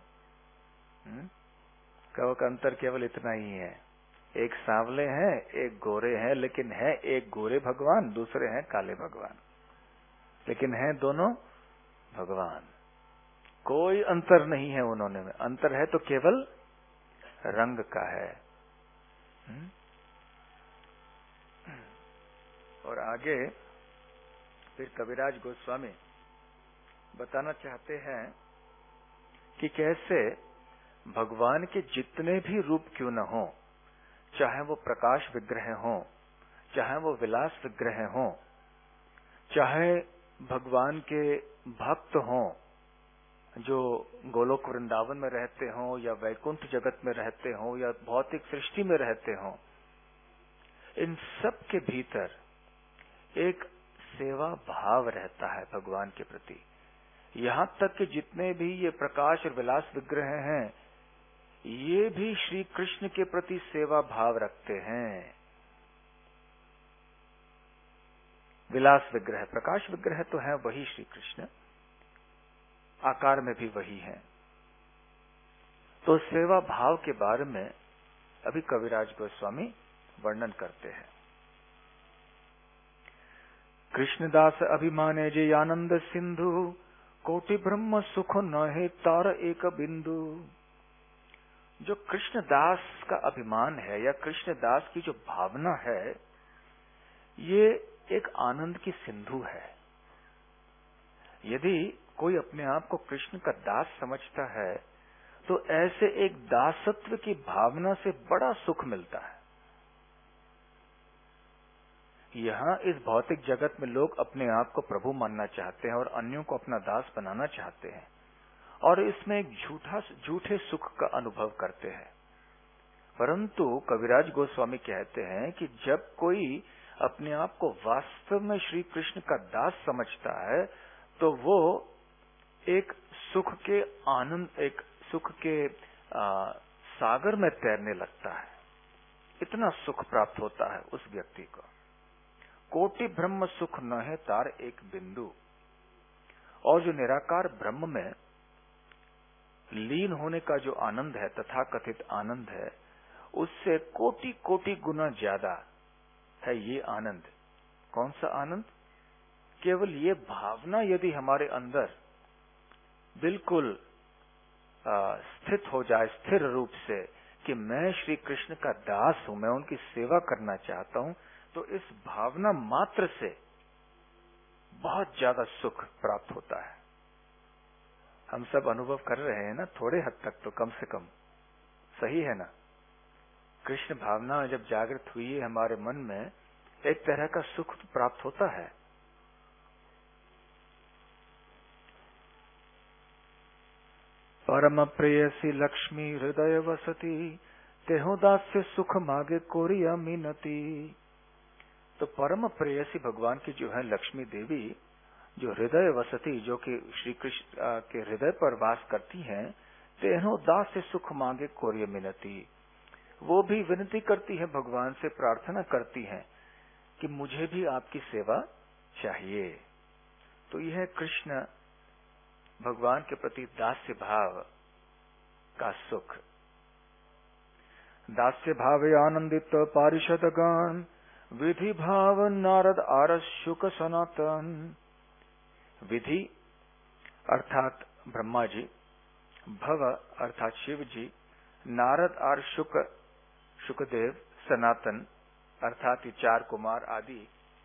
Speaker 1: कव का अंतर केवल इतना ही है, एक सांवले हैं एक गोरे हैं, लेकिन है एक गोरे भगवान, दूसरे हैं काले भगवान, लेकिन हैं दोनों भगवान। कोई अंतर नहीं है उन्होंने में, अंतर है तो केवल रंग का है। और आगे फिर कविराज गोस्वामी बताना चाहते हैं कि कैसे भगवान के जितने भी रूप क्यों न हो, चाहे वो प्रकाश विग्रह हो, चाहे वो विलास विग्रह हो, चाहे भगवान के भक्त हों जो गोलोक वृंदावन में रहते हों या वैकुंठ जगत में रहते हों या भौतिक सृष्टि में रहते हों, इन सब के भीतर एक सेवा भाव रहता है भगवान के प्रति। यहां तक कि जितने भी ये प्रकाश और विलास विग्रह हैं, ये भी श्री कृष्ण के प्रति सेवा भाव रखते हैं। विलास विग्रह, प्रकाश विग्रह तो है वही श्री कृष्ण, आकार में भी वही है। तो सेवा भाव के बारे में अभी कविराज गोस्वामी वर्णन करते हैं। कृष्णदास अभिमाने जे आनंद सिंधु, कोटि ब्रह्म सुख नहे तार एक बिंदु। जो कृष्णदास का अभिमान है या कृष्णदास की जो भावना है, ये एक आनंद की सिंधु है। यदि कोई अपने आप को कृष्ण का दास समझता है तो ऐसे एक दासत्व की भावना से बड़ा सुख मिलता है। यहाँ इस भौतिक जगत में लोग अपने आप को प्रभु मानना चाहते हैं और अन्यों को अपना दास बनाना चाहते हैं, और इसमें एक झूठा झूठे सुख का अनुभव करते हैं। परंतु कविराज गोस्वामी कहते हैं कि जब कोई अपने आप को वास्तव में श्री कृष्ण का दास समझता है तो वो एक सुख के आनंद, एक सुख के आ, सागर में तैरने लगता है। इतना सुख प्राप्त होता है उस व्यक्ति को। कोटि ब्रह्म सुख न है तार एक बिंदु। और जो निराकार ब्रह्म में लीन होने का जो आनंद है, तथा कथित आनंद है, उससे कोटि कोटि गुना ज्यादा है ये आनंद। कौन सा आनंद? केवल ये भावना यदि हमारे अंदर बिल्कुल स्थित हो जाए, स्थिर रूप से, कि मैं श्री कृष्ण का दास हूं, मैं उनकी सेवा करना चाहता हूं, तो इस भावना मात्र से बहुत ज्यादा सुख प्राप्त होता है। हम सब अनुभव कर रहे हैं ना, थोड़े हद तक तो, कम से कम। सही है ना? कृष्ण भावना जब जागृत हुई है हमारे मन में, एक तरह का सुख प्राप्त होता है। परम प्रेयसी लक्ष्मी हृदय वसती, तेहो दास्य सुख मागे कोरिया मिनती। तो परम प्रेयसी भगवान की जो है लक्ष्मी देवी, जो हृदय वसती, जो कि श्री कृष्ण के हृदय पर वास करती हैं, तेहो दास्य सुख मांगे कोरिया मिनती। वो भी विनती करती है भगवान से, प्रार्थना करती हैं कि मुझे भी आपकी सेवा चाहिए। तो यह कृष्ण भगवान के प्रति दास्य भाव का सुख। दास्य भावे आनंदित पारिषद गण, विधि भाव नारद आरस शुक सनातन। विधि अर्थात ब्रह्मा जी, भव अर्थात शिव जी, नारद और शुक शुकदेव, सनातन अर्थात ये चार कुमार आदि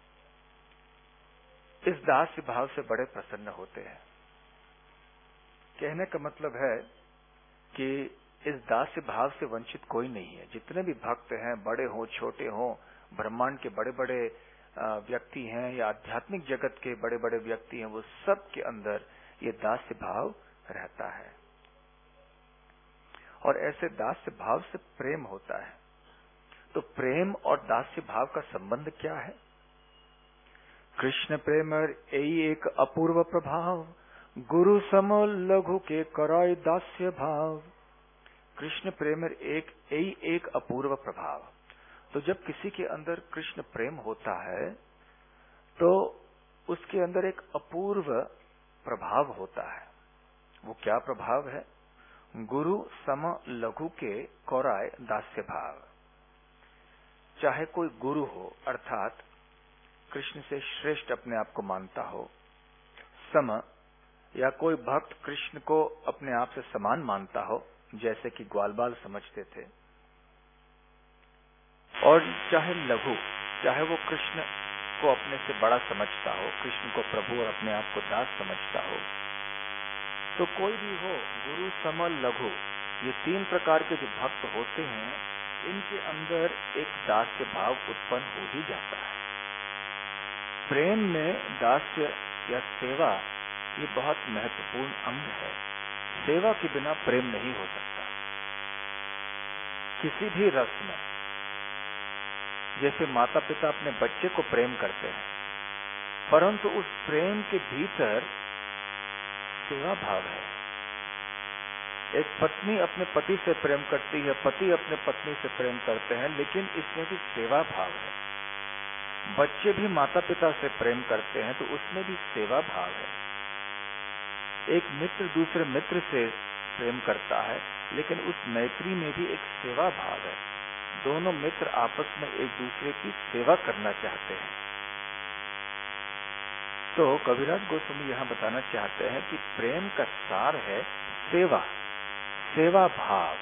Speaker 1: इस दास्य भाव से बड़े प्रसन्न होते हैं। कहने का मतलब है कि इस दास्य भाव से वंचित कोई नहीं है। जितने भी भक्त हैं, बड़े हों छोटे हों, ब्रह्मांड के बड़े बड़े व्यक्ति हैं या आध्यात्मिक जगत के बड़े बड़े व्यक्ति हैं, वो सब के अंदर ये दास्य भाव रहता है। और ऐसे दास्य भाव से प्रेम होता है। तो प्रेम और दास्य भाव का संबंध क्या है? कृष्ण प्रेम यही एक अपूर्व प्रभाव, गुरु सम लघु के कराय दास्य भाव। कृष्ण प्रेम एक यही एक अपूर्व प्रभाव। तो जब किसी के अंदर कृष्ण प्रेम होता है तो उसके अंदर एक अपूर्व प्रभाव होता है। वो क्या प्रभाव है? गुरु सम लघु के कराय दास्य भाव। चाहे कोई गुरु हो, अर्थात कृष्ण से श्रेष्ठ अपने आप को मानता हो, सम या कोई भक्त कृष्ण को अपने आप से समान मानता हो, जैसे कि ग्वालबाल समझते थे, और चाहे लघु, चाहे वो कृष्ण को अपने से बड़ा समझता हो, कृष्ण को प्रभु और अपने आप को दास समझता हो, तो कोई भी हो, गुरु सम लघु, ये तीन प्रकार के जो भक्त होते हैं, इनके अंदर एक दास्य भाव उत्पन्न हो ही जाता है। प्रेम में दास्य या सेवा ये बहुत महत्वपूर्ण अंग है। सेवा के बिना प्रेम नहीं हो सकता। किसी भी रस में, जैसे माता पिता अपने बच्चे को प्रेम करते हैं, परंतु उस प्रेम के भीतर सेवा भाव है। एक पत्नी अपने पति से प्रेम करती है, पति अपने पत्नी से प्रेम करते हैं, लेकिन इसमें भी सेवा भाव है। बच्चे भी माता पिता से प्रेम करते हैं, तो उसमें भी सेवा भाव है। एक मित्र दूसरे मित्र से प्रेम करता है, लेकिन उस मैत्री में भी एक सेवा भाव है। दोनों मित्र आपस में एक दूसरे की सेवा करना चाहते हैं। तो कविराज गोस्वामी यहाँ बताना चाहते हैं कि प्रेम का सार है सेवा, सेवा भाव।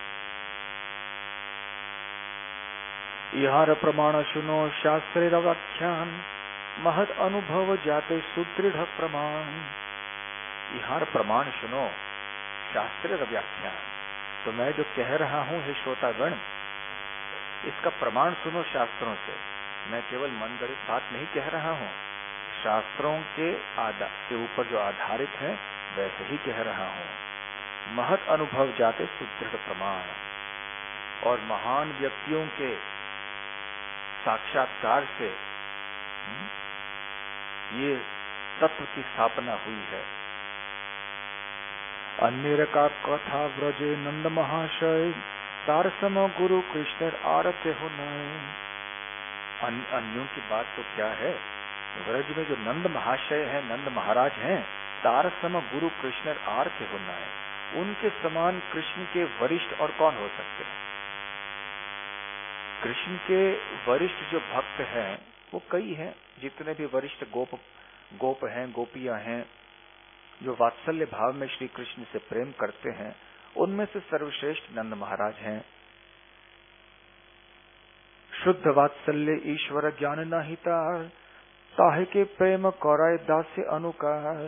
Speaker 1: इहार प्रमाण सुनो शास्त्र व्याख्यान, महत अनुभव जाते सुदृढ़ प्रमाण। इहार प्रमाण सुनो शास्त्र व्याख्यान। तो मैं जो कह रहा हूँ हे श्रोतागण, इसका प्रमाण सुनो शास्त्रों से। मैं केवल मनगढ़ंत बात नहीं कह रहा हूँ, शास्त्रों के आधार के ऊपर जो आधारित है वैसे ही कह रहा हूँ। महत अनुभव जाते सुदृढ़ प्रमाण, और महान व्यक्तियों के साक्षात्कार से ये तत्व की स्थापना हुई है। अन्य का कथा व्रजे नंद महाशय, तारसम गुरु कृष्ण आरत्य हो नये। अन्यों की बात तो क्या है, व्रज में जो नंद महाशय हैं, नंद महाराज हैं, तारसम गुरु कृष्ण आरत्य हो नये। उनके समान कृष्ण के वरिष्ठ और कौन हो सकते हैं? कृष्ण के वरिष्ठ जो भक्त हैं वो कई हैं। जितने भी वरिष्ठ गोप गोप हैं, गोपियां हैं, जो वात्सल्य भाव में श्री कृष्ण से प्रेम करते हैं, उनमें से सर्वश्रेष्ठ नंद महाराज हैं। शुद्ध वात्सल्य ईश्वर ज्ञान नाहिता, ताहे के प्रेम कराय दास्य अनुकार।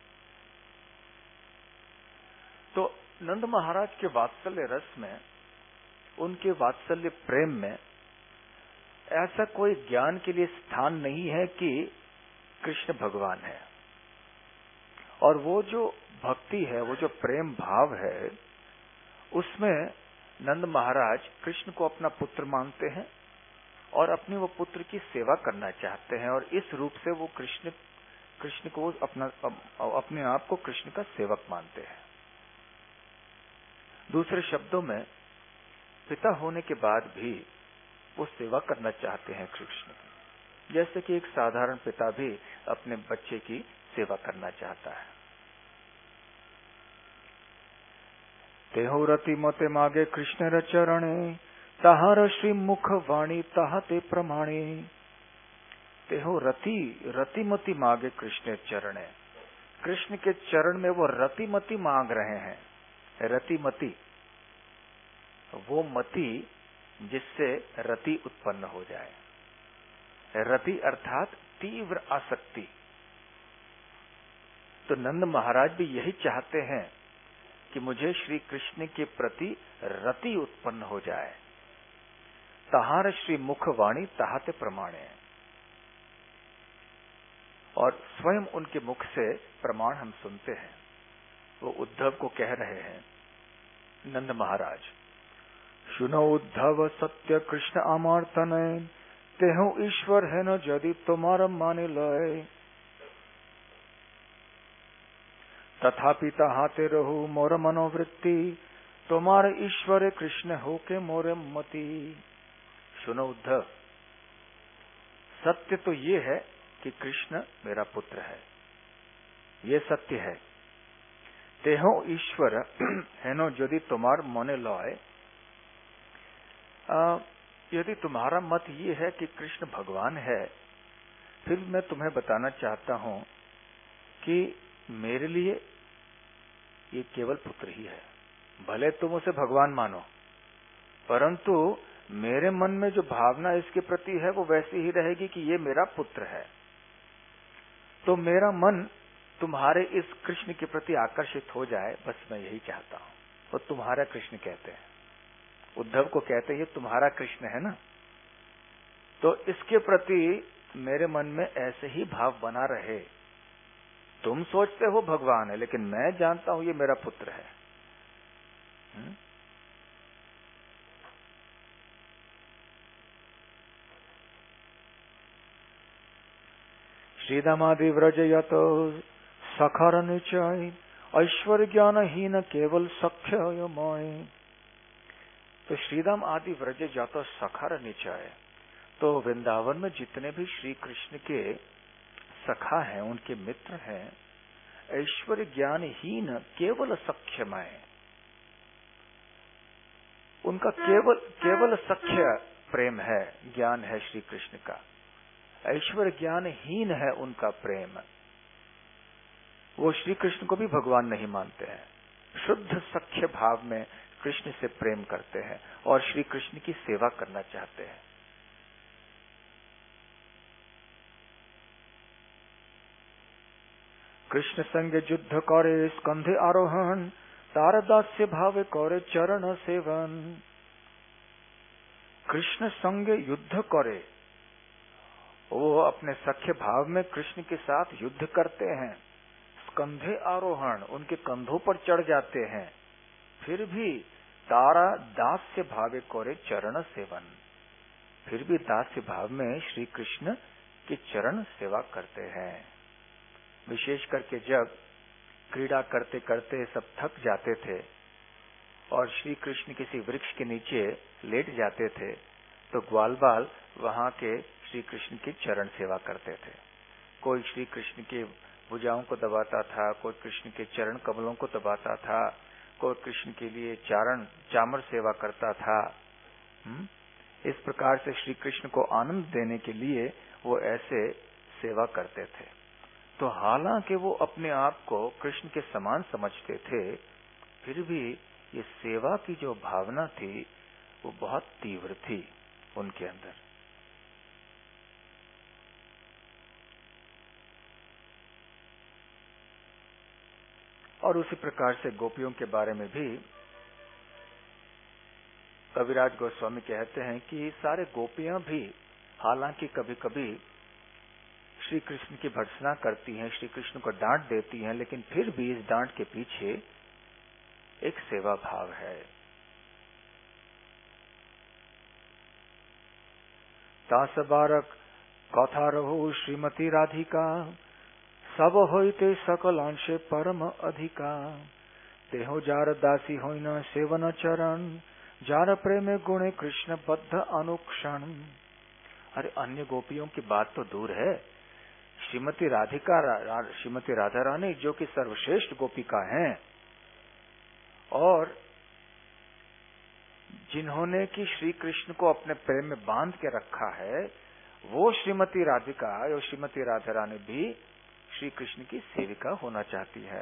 Speaker 1: तो नंद महाराज के वात्सल्य रस में, उनके वात्सल्य प्रेम में ऐसा कोई ज्ञान के लिए स्थान नहीं है कि कृष्ण भगवान है। और वो जो भक्ति है, वो जो प्रेम भाव है, उसमें नंद महाराज कृष्ण को अपना पुत्र मानते हैं और अपने वो पुत्र की सेवा करना चाहते हैं, और इस रूप से वो कृष्ण कृष्ण को अपना अपने आप को कृष्ण का सेवक मानते हैं। दूसरे शब्दों में, पिता होने के बाद भी वो सेवा करना चाहते हैं कृष्ण की, जैसे कि एक साधारण पिता भी अपने बच्चे की सेवा करना चाहता है। तेहो रति मते मागे कृष्ण र चरणे, ताहार श्री मुख वाणी ताहते प्रमाणे। तेहो रति रतिमति मागे कृष्ण चरणे। कृष्ण के चरण में वो रतिमति मांग रहे हैं। रतिमति, वो मति जिससे रति उत्पन्न हो जाए। रति अर्थात तीव्र आसक्ति। तो नंद महाराज भी यही चाहते हैं कि मुझे श्री कृष्ण के प्रति रति उत्पन्न हो जाए। तहार श्री मुख वाणी ताहते प्रमाणे, और स्वयं उनके मुख से प्रमाण हम सुनते हैं। वो उद्धव को कह रहे हैं नंद महाराज, सुनो उद्धव सत्य कृष्ण अमर तनय, तेहु ईश्वर है न यदि तुम्हारा माने लय। तथापि तहाते रहु मोर मनोवृत्ति, तुम्हारे ईश्वर कृष्ण हो के मोरे मति। सुनो उद्धव, सत्य तो ये है कि कृष्ण मेरा पुत्र है, ये सत्य है। तेहो ईश्वर है नो यदि तुम्हार मने लय, यदि तुम्हारा मत ये है कि कृष्ण भगवान है, फिर मैं तुम्हें बताना चाहता हूं कि मेरे लिए ये केवल पुत्र ही है। भले तुम उसे भगवान मानो, परंतु मेरे मन में जो भावना इसके प्रति है वो वैसी ही रहेगी कि ये मेरा पुत्र है। तो मेरा मन तुम्हारे इस कृष्ण के प्रति आकर्षित हो जाए, बस मैं यही चाहता हूं। तो तुम्हारा कृष्ण कहते हैं, उद्धव को कहते हैं ये तुम्हारा कृष्ण है ना, तो इसके प्रति मेरे मन में ऐसे ही भाव बना रहे। तुम सोचते हो भगवान है, लेकिन मैं जानता हूं ये मेरा पुत्र है। हुँ? श्रीदामादि व्रज यत सखर निचय, ऐश्वर्य ज्ञानहीन केवल सख्यमय। तो श्रीधाम आदि व्रज जातो सखर निचय, तो वृंदावन में जितने भी श्री कृष्ण के सखा हैं, उनके मित्र हैं, ऐश्वर्य ज्ञानहीन केवल सख्यमय, उनका केवल केवल सख्य प्रेम है, ज्ञान है श्री कृष्ण का। ऐश्वर्य ज्ञानहीन है उनका प्रेम। वो श्री कृष्ण को भी भगवान नहीं मानते हैं, शुद्ध सख्य भाव में कृष्ण से प्रेम करते हैं और श्री कृष्ण की सेवा करना चाहते हैं। कृष्ण संग युद्ध करे स्कंधे आरोहण, तारदास्य भाव करे चरण सेवन। कृष्ण संग युद्ध करे, वो अपने सख्य भाव में कृष्ण के साथ युद्ध करते हैं। स्कंधे आरोहण, उनके कंधों पर चढ़ जाते हैं। फिर भी तारा दास्य भावे करे चरण सेवन, फिर भी दास्य भाव में श्री कृष्ण की चरण सेवा करते हैं। विशेष करके जब क्रीड़ा करते करते सब थक जाते थे और श्री कृष्ण किसी वृक्ष के नीचे लेट जाते थे, तो ग्वाल बाल वहां के श्री कृष्ण की चरण सेवा करते थे। कोई श्री कृष्ण के भुजाओं को दबाता था, कोई कृष्ण के चरण कमलों को दबाता था, कोई कृष्ण के लिए चारण चामर सेवा करता था। हुँ? इस प्रकार से श्री कृष्ण को आनंद देने के लिए वो ऐसे सेवा करते थे। तो हालांकि वो अपने आप को कृष्ण के समान समझते थे, फिर भी ये सेवा की जो भावना थी वो बहुत तीव्र थी उनके अंदर। और उसी प्रकार से गोपियों के बारे में भी कविराज गोस्वामी कहते हैं कि सारे गोपियां भी हालांकि कभी कभी श्री कृष्ण की भर्त्सना करती हैं, श्री कृष्ण को डांट देती हैं, लेकिन फिर भी इस डांट के पीछे एक सेवा भाव है। तास बारक कथा रहो श्रीमती राधिका, सब होइते सकल अंशे परम अधिका। तेहो जार दासी होइना सेवन चरण, जार प्रेम गुणे कृष्ण बद्ध अनुक्षण। अरे अन्य गोपियों की बात तो दूर है, श्रीमती राधिका रा, श्रीमती राधा रानी जो कि सर्वश्रेष्ठ गोपिका हैं और जिन्होंने कि श्री कृष्ण को अपने प्रेम में बांध के रखा है, वो श्रीमती राधिका और श्रीमती राधा रानी भी श्री कृष्ण की सेविका होना चाहती है।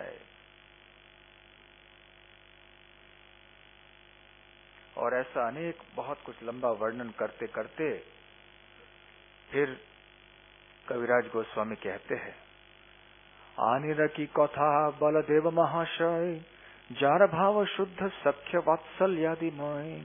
Speaker 1: और ऐसा अनेक बहुत कुछ लंबा वर्णन करते करते फिर कविराज गोस्वामी कहते हैं, आनिर की कथा बलदेव महाशय, जार भाव शुद्ध सख्य वात्सल्यादिमय।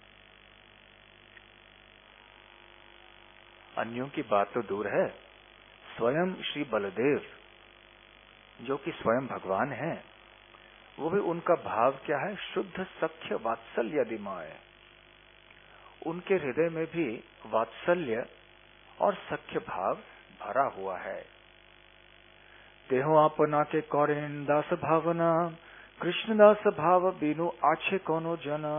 Speaker 1: अन्यों की बात तो दूर है, स्वयं श्री बलदेव जो कि स्वयं भगवान हैं, वो भी उनका भाव क्या है? शुद्ध सख्य वात्सल्य दिमाए। उनके हृदय में भी वात्सल्य और सख्य भाव भरा हुआ है। तेहो आपना के कौरेन दास भावना, कृष्ण दास भाव बीनु आछे कोनो जना।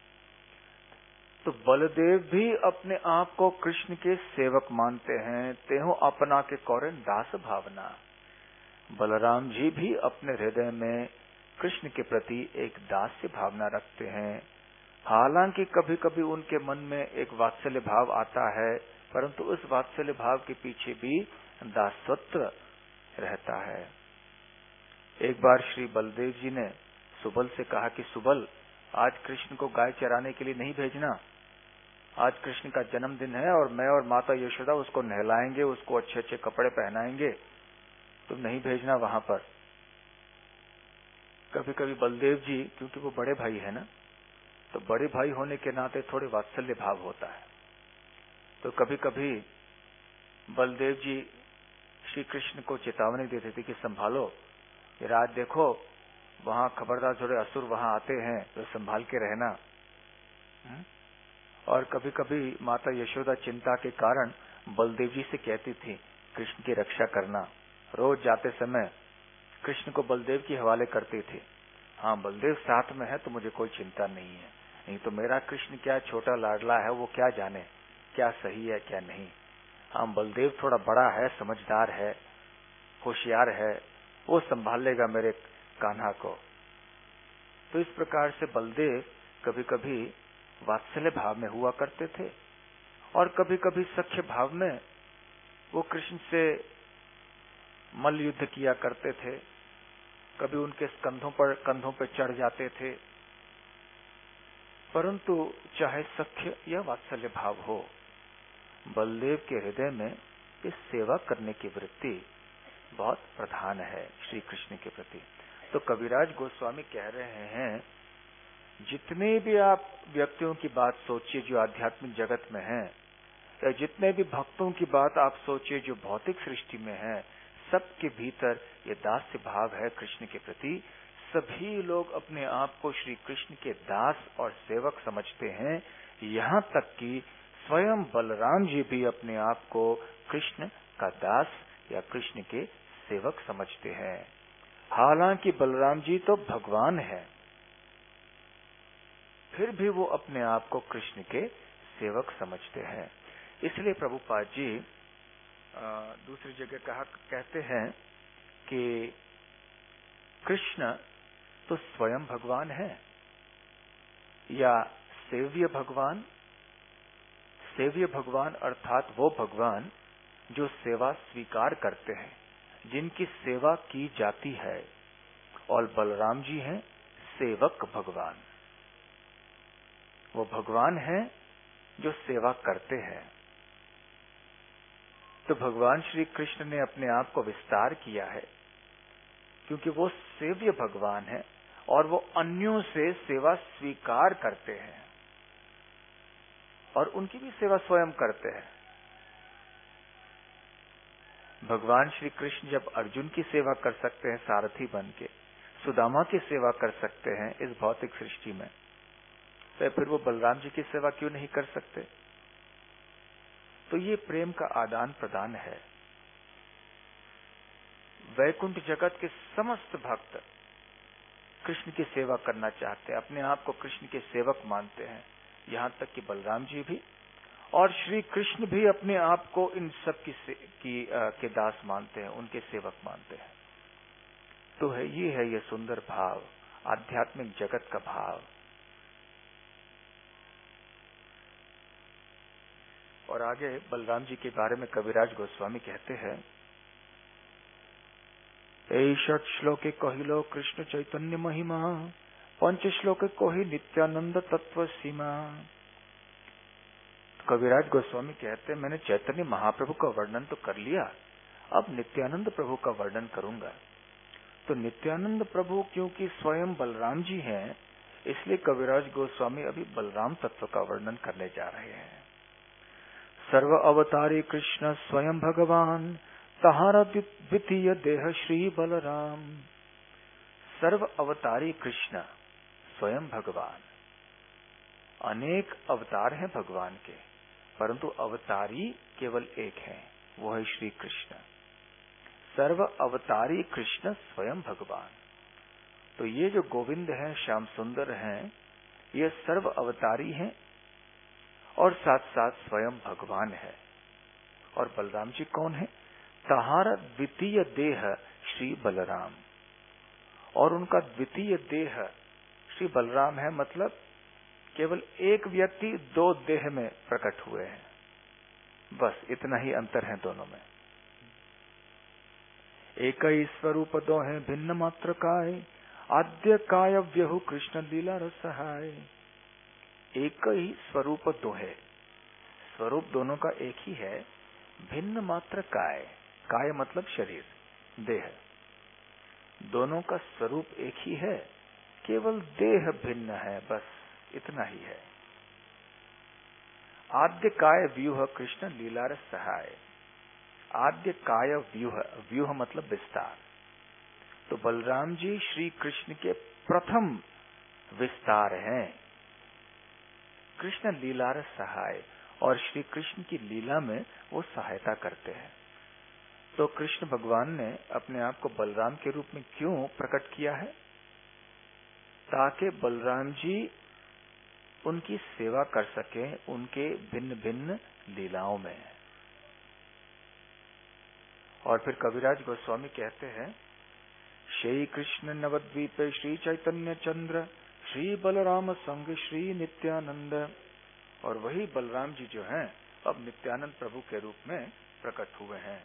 Speaker 1: तो बलदेव भी अपने आप को कृष्ण के सेवक मानते हैं। तेहो अपना के कौरेन दास भावना। बलराम जी भी अपने हृदय में कृष्ण के प्रति एक दास्य भावना रखते हैं। हालांकि कभी कभी उनके मन में एक वात्सल्य भाव आता है, परंतु उस वात्सल्य भाव के पीछे भी दासत्व रहता है। एक बार श्री बलदेव जी ने सुबल से कहा कि सुबल, आज कृष्ण को गाय चराने के लिए नहीं भेजना। आज कृष्ण का जन्मदिन है और मैं और माता यशोदा उसको नहलाएंगे, उसको अच्छे अच्छे कपड़े पहनाएंगे, तुम नहीं भेजना वहां पर। कभी कभी बलदेव जी, क्योंकि वो बड़े भाई है ना, तो बड़े भाई होने के नाते थोड़े वात्सल्य भाव होता है। तो कभी कभी बलदेव जी श्री कृष्ण को चेतावनी देते थे कि संभालो, ये रात देखो वहां खबरदार थोड़े असुर वहां आते हैं, तो संभाल के रहना। और कभी कभी माता यशोदा चिंता के कारण बलदेव जी से कहती थी कृष्ण की रक्षा करना। रोज जाते समय कृष्ण को बलदेव के हवाले करती थी। हाँ, बलदेव साथ में है तो मुझे कोई चिंता नहीं है, नहीं तो मेरा कृष्ण क्या छोटा लाडला है, वो क्या जाने क्या सही है क्या नहीं। हाँ, बलदेव थोड़ा बड़ा है, समझदार है, होशियार है, वो संभाल लेगा मेरे कान्हा को। तो इस प्रकार से बलदेव कभी कभी वात्सल्य भाव में हुआ करते थे और कभी कभी सख्य भाव में वो कृष्ण से मल्ल युद्ध किया करते थे। कभी उनके कंधों पर कंधों पर चढ़ जाते थे। परंतु चाहे सख्य या वात्सल्य भाव हो, बलदेव के हृदय में इस सेवा करने की वृत्ति बहुत प्रधान है श्री कृष्ण के प्रति। तो कविराज गोस्वामी कह रहे हैं, जितने भी आप व्यक्तियों की बात सोचिए जो आध्यात्मिक जगत में हैं, या जितने भी भक्तों की बात आप सोचिए जो भौतिक सृष्टि में हैं, सबके भीतर ये दास्य भाव है कृष्ण के प्रति। सभी लोग अपने आप को श्री कृष्ण के दास और सेवक समझते हैं। यहाँ तक कि स्वयं बलराम जी भी अपने आप को कृष्ण का दास या कृष्ण के सेवक समझते हैं। हालांकि बलराम जी तो भगवान है, फिर भी वो अपने आप को कृष्ण के सेवक समझते हैं। इसलिए प्रभुपाद जी दूसरी जगह कहा कहते हैं कि कृष्ण तो स्वयं भगवान है, या सेव्य भगवान। सेव्य भगवान अर्थात वो भगवान जो सेवा स्वीकार करते हैं, जिनकी सेवा की जाती है। और बलराम जी हैं सेवक भगवान। वो भगवान हैं जो सेवा करते हैं। तो भगवान श्री कृष्ण ने अपने आप को विस्तार किया है, क्योंकि वो सेव्य भगवान है और वो अन्यों से सेवा स्वीकार करते हैं और उनकी भी सेवा स्वयं करते हैं। भगवान श्री कृष्ण जब अर्जुन की सेवा कर सकते हैं सारथी बन के, सुदामा की सेवा कर सकते हैं इस भौतिक सृष्टि में, तो फिर वो बलराम जी की सेवा क्यों नहीं कर सकते? तो ये प्रेम का आदान प्रदान है। वैकुंठ जगत के समस्त भक्त कृष्ण की सेवा करना चाहते हैं, अपने आप को कृष्ण के सेवक मानते हैं, यहाँ तक कि बलराम जी भी और श्री कृष्ण भी अपने आप को इन सब की, की आ, के दास मानते हैं, उनके सेवक मानते हैं। तो है ये है ये सुंदर भाव, आध्यात्मिक जगत का भाव। और आगे बलराम जी के बारे में कविराज गोस्वामी कहते हैं, ऐषट श्लोके कहिलो कृष्ण चैतन्य महिमा, पंच श्लोके कही नित्यानंद तत्व सीमा। कविराज गोस्वामी कहते हैं, मैंने चैतन्य महाप्रभु का वर्णन तो कर लिया, अब नित्यानंद प्रभु का वर्णन करूंगा। तो नित्यानंद प्रभु क्योंकि स्वयं बलराम जी हैं, इसलिए कविराज गोस्वामी अभी बलराम तत्व का वर्णन करने जा रहे हैं। सर्व अवतारी कृष्ण स्वयं भगवान, तहारा द्वितीय देह श्री बलराम। सर्व अवतारी कृष्ण स्वयं भगवान। अनेक अवतार हैं भगवान के, परंतु अवतारी केवल एक है, वो है श्री कृष्ण। सर्व अवतारी कृष्ण स्वयं भगवान। तो ये जो गोविंद हैं, श्याम सुंदर हैं, ये सर्व अवतारी हैं और साथ साथ स्वयं भगवान है। और बलराम जी कौन है? तहार द्वितीय देह श्री बलराम। और उनका द्वितीय देह श्री बलराम है, मतलब केवल एक व्यक्ति दो देह में प्रकट हुए हैं, बस इतना ही अंतर है दोनों में। एक ही स्वरूप दो है भिन्न मात्र काय, आद्य काय व्यहु कृष्ण लीला रसहाय। एक ही स्वरूप दो है, स्वरूप दोनों का एक ही है, भिन्न मात्र काय, काय मतलब शरीर, देह, दोनों का स्वरूप एक ही है, केवल देह भिन्न है, बस इतना ही है। आद्य काय व्यूह कृष्ण लीला सहाय। आद्य काय व्यूह, व्यूह मतलब विस्तार। तो बलराम जी श्री कृष्ण के प्रथम विस्तार हैं। कृष्ण लीला सहाय, और श्री कृष्ण की लीला में वो सहायता करते हैं। तो कृष्ण भगवान ने अपने आप को बलराम के रूप में क्यों प्रकट किया है? ताकि बलराम जी उनकी सेवा कर सकें उनके भिन्न भिन्न लीलाओं में। और फिर कविराज गोस्वामी कहते हैं, श्री कृष्ण नवद्वीपे श्री चैतन्य चंद्र श्री बलराम संग श्री नित्यानंद। और वही बलराम जी जो हैं अब नित्यानंद प्रभु के रूप में प्रकट हुए हैं।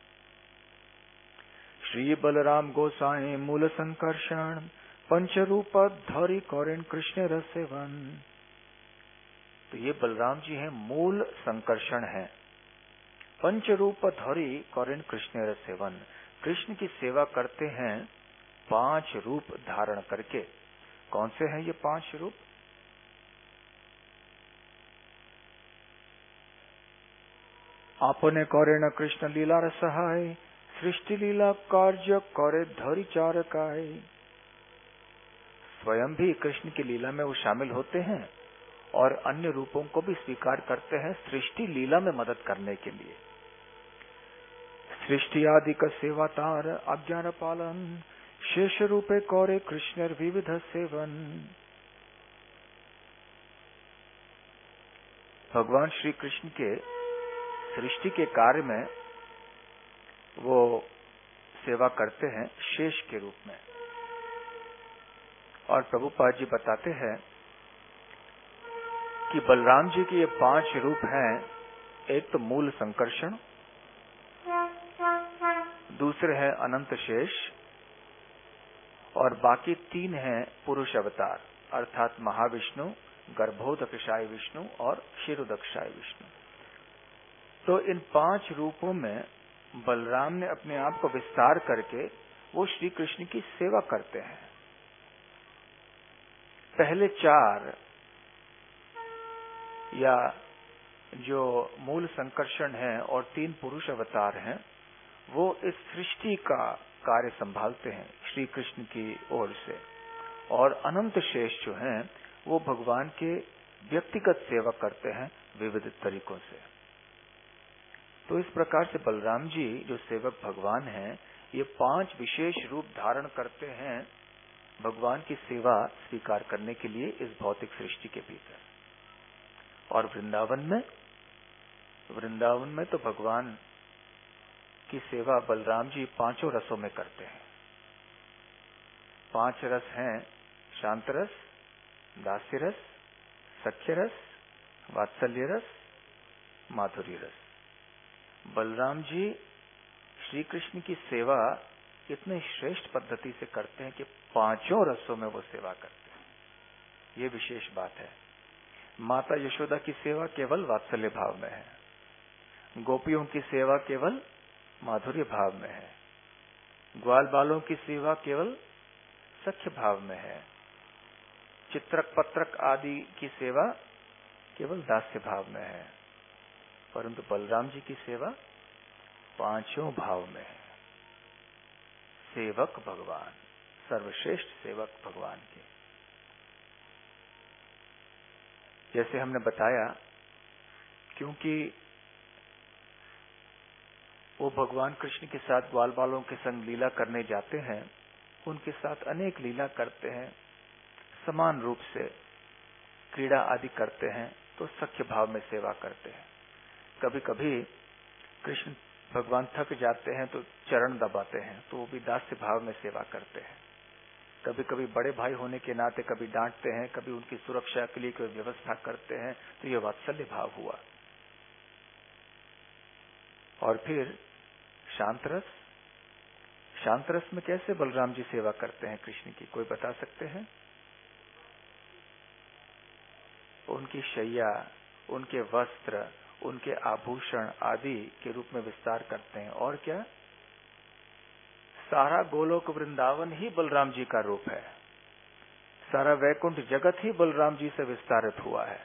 Speaker 1: श्री बलराम गोसाई मूल संकर्षण पंचरूप धौरी कौरेन कृष्ण रसेवन। तो ये बलराम जी हैं, मूल संकर्षण है। पंचरूप धौरी कौरेन कृष्ण रसेवन, कृष्ण की सेवा करते हैं पांच रूप धारण करके। कौन से हैं ये पांच रूप? आपने कौरेन कृष्ण लीला रसहाय, सृष्टि लीला कार्य कौरे धौरी चार काय। स्वयं भी कृष्ण की लीला में वो शामिल होते हैं और अन्य रूपों को भी स्वीकार करते हैं सृष्टि लीला में मदद करने के लिए। सृष्टि आदि का सेवातार अज्ञान पालन, शेष रूपे कौरे कृष्ण विविध सेवन। भगवान श्री कृष्ण के सृष्टि के कार्य में वो सेवा करते हैं शेष के रूप में। और प्रभुपाद जी बताते हैं कि बलराम जी के ये पांच रूप हैं। एक तो मूल संकर्षण, दूसरे हैं अनंत शेष, और बाकी तीन हैं पुरुष अवतार, अर्थात महाविष्णु, गर्भोदकशाय विष्णु और क्षीरोदकशाय विष्णु। तो इन पांच रूपों में बलराम ने अपने आप को विस्तार करके वो श्री कृष्ण की सेवा करते हैं। पहले चार या जो मूल संकर्षण है और तीन पुरुष अवतार हैं, वो इस सृष्टि का कार्य संभालते हैं श्री कृष्ण की ओर से, और अनंत शेष जो हैं वो भगवान के व्यक्तिगत सेवा करते हैं विविध तरीकों से। तो इस प्रकार से बलराम जी जो सेवक भगवान हैं, ये पांच विशेष रूप धारण करते हैं भगवान की सेवा स्वीकार करने के लिए इस भौतिक सृष्टि के भीतर। और वृंदावन में वृंदावन में तो भगवान की सेवा बलराम जी पांचों रसों में करते हैं। पांच रस हैं, शांत रस, दास्य रस, सख्य रस, वात्सल्य रस, माधुर्य रस। बलराम जी श्री कृष्ण की सेवा इतने श्रेष्ठ पद्धति से करते हैं कि पांचों रसों में वो सेवा करते हैं। ये विशेष बात है। माता यशोदा की सेवा केवल वात्सल्य भाव में है, गोपियों की सेवा केवल माधुर्य भाव में है, ग्वाल बालों की सेवा केवल सख्य भाव में है, चित्रक पत्रक आदि की सेवा केवल दास्य भाव में है, परंतु बलराम जी की सेवा पांचों भाव में है। सेवक भगवान, सर्वश्रेष्ठ सेवक भगवान के। जैसे हमने बताया, क्योंकि वो भगवान कृष्ण के साथ ग्वाल बालों के संग लीला करने जाते हैं, उनके साथ अनेक लीला करते हैं, समान रूप से क्रीड़ा आदि करते हैं, तो सख्य भाव में सेवा करते हैं। कभी कभी कृष्ण भगवान थक जाते हैं तो चरण दबाते हैं, तो वो भी दास्य भाव में सेवा करते हैं। कभी कभी बड़े भाई होने के नाते कभी डांटते हैं, कभी उनकी सुरक्षा के लिए कोई व्यवस्था करते हैं, तो ये वात्सल्य भाव हुआ। और फिर शांतरस, शांतरस में कैसे बलराम जी सेवा करते हैं कृष्ण की, कोई बता सकते हैं? उनकी शैया, उनके वस्त्र, उनके आभूषण आदि के रूप में विस्तार करते हैं। और क्या, सारा गोलोक वृंदावन ही बलराम जी का रूप है, सारा वैकुंठ जगत ही बलराम जी से विस्तारित हुआ है।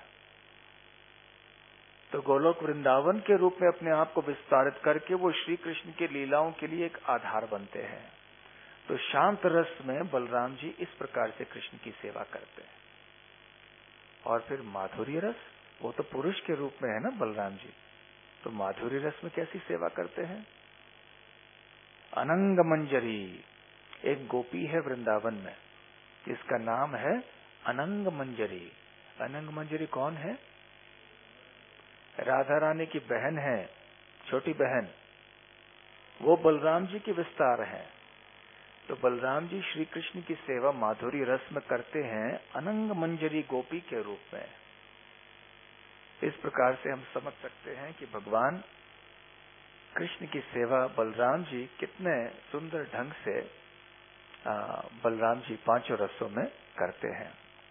Speaker 1: तो गोलोक वृंदावन के रूप में अपने आप को विस्तारित करके वो श्री कृष्ण की लीलाओं के लिए एक आधार बनते हैं। तो शांत रस में बलराम जी इस प्रकार से कृष्ण की सेवा करते हैं। और फिर माधुर्य रस, वो तो पुरुष के रूप में है ना बलराम जी, तो माधुर्य रस में कैसी सेवा करते हैं? अनंग मंजरी, एक गोपी है वृंदावन में, इसका नाम है अनंग मंजरी। अनंग मंजरी कौन है? राधा रानी की बहन है, छोटी बहन, वो बलराम जी की विस्तार है। तो बलराम जी श्री कृष्ण की सेवा माधुरी रस में करते हैं अनंग मंजरी गोपी के रूप में। इस प्रकार से हम समझ सकते हैं कि भगवान कृष्ण की सेवा बलराम जी कितने सुंदर ढंग से आ, बलराम जी पांचों रसों में करते हैं।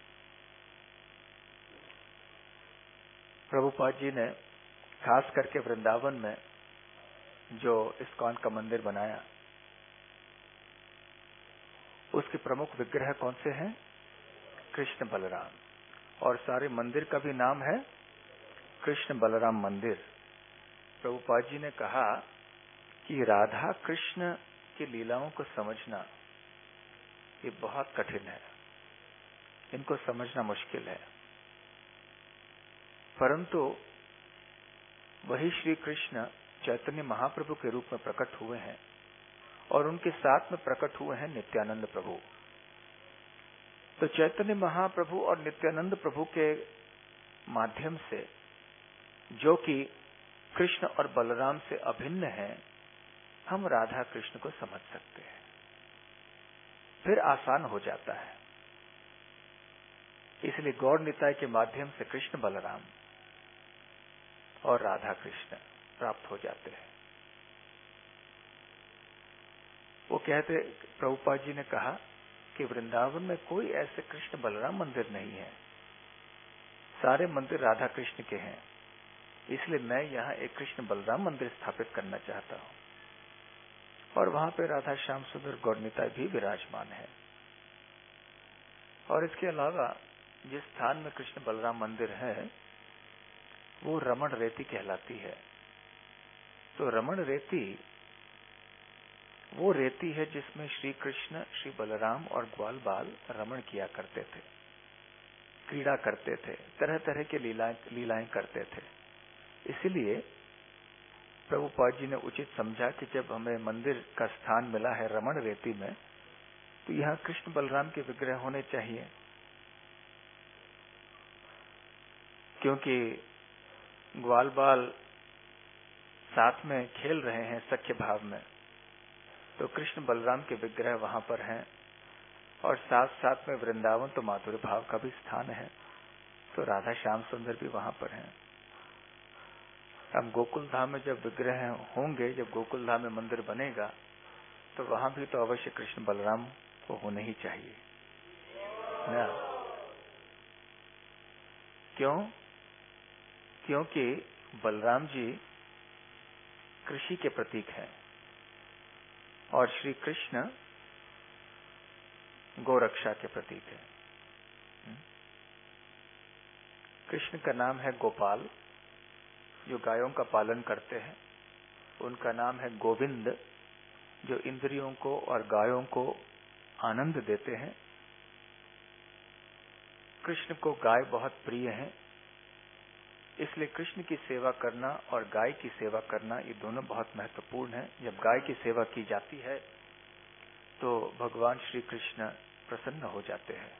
Speaker 1: प्रभुपाद जी ने खास करके वृंदावन में जो इस्कॉन का मंदिर बनाया, उसके प्रमुख विग्रह कौन से हैं? कृष्ण बलराम। और सारे मंदिर का भी नाम है कृष्ण बलराम मंदिर। प्रभुपाद जी ने कहा कि राधा कृष्ण की लीलाओं को समझना ये बहुत कठिन है, इनको समझना मुश्किल है, परंतु वही श्री कृष्ण चैतन्य महाप्रभु के रूप में प्रकट हुए हैं और उनके साथ में प्रकट हुए हैं नित्यानंद प्रभु। तो चैतन्य महाप्रभु और नित्यानंद प्रभु के माध्यम से, जो कि कृष्ण और बलराम से अभिन्न है, हम राधा कृष्ण को समझ सकते हैं। फिर आसान हो जाता है। इसलिए गौड़ निताय के माध्यम से कृष्ण बलराम और राधा कृष्ण प्राप्त हो जाते हैं। वो कहते, प्रभुपाद जी ने कहा कि वृंदावन में कोई ऐसे कृष्ण बलराम मंदिर नहीं है, सारे मंदिर राधा कृष्ण के हैं। इसलिए मैं यहाँ एक कृष्ण बलराम मंदिर स्थापित करना चाहता हूँ। और वहां पे राधा श्याम सुंदर गौड़ निताय भी विराजमान है। और इसके अलावा जिस स्थान में कृष्ण बलराम मंदिर है वो रमण रेती कहलाती है। तो रमण रेती वो रेती है जिसमें श्री कृष्ण, श्री बलराम और ग्वाल बाल रमण किया करते थे, क्रीड़ा करते थे, तरह तरह के लीलाएं लीलाएं करते थे। इसलिए प्रभुपाद जी ने उचित समझा कि जब हमें मंदिर का स्थान मिला है रमण रेती में, तो यहाँ कृष्ण बलराम के विग्रह होने चाहिए, क्योंकि ग्वाल बाल साथ में खेल रहे हैं सख्य भाव में, तो कृष्ण बलराम के विग्रह वहां पर हैं। और साथ साथ में वृंदावन तो माधुर्य भाव का भी स्थान है, तो राधा श्याम सुंदर भी वहां पर हैं। हम गोकुल धाम में जब विग्रह होंगे, जब गोकुल धाम में मंदिर बनेगा, तो वहां भी तो अवश्य कृष्ण बलराम को होने ही चाहिए ना। क्यों? क्योंकि बलराम जी कृषि के प्रतीक हैं और श्री कृष्ण गोरक्षा के प्रतीक है। कृष्ण का नाम है गोपाल, जो गायों का पालन करते हैं। उनका नाम है गोविंद, जो इंद्रियों को और गायों को आनंद देते हैं। कृष्ण को गाय बहुत प्रिय है, इसलिए कृष्ण की सेवा करना और गाय की सेवा करना ये दोनों बहुत महत्वपूर्ण है। जब गाय की सेवा की जाती है तो भगवान श्री कृष्ण प्रसन्न हो जाते हैं।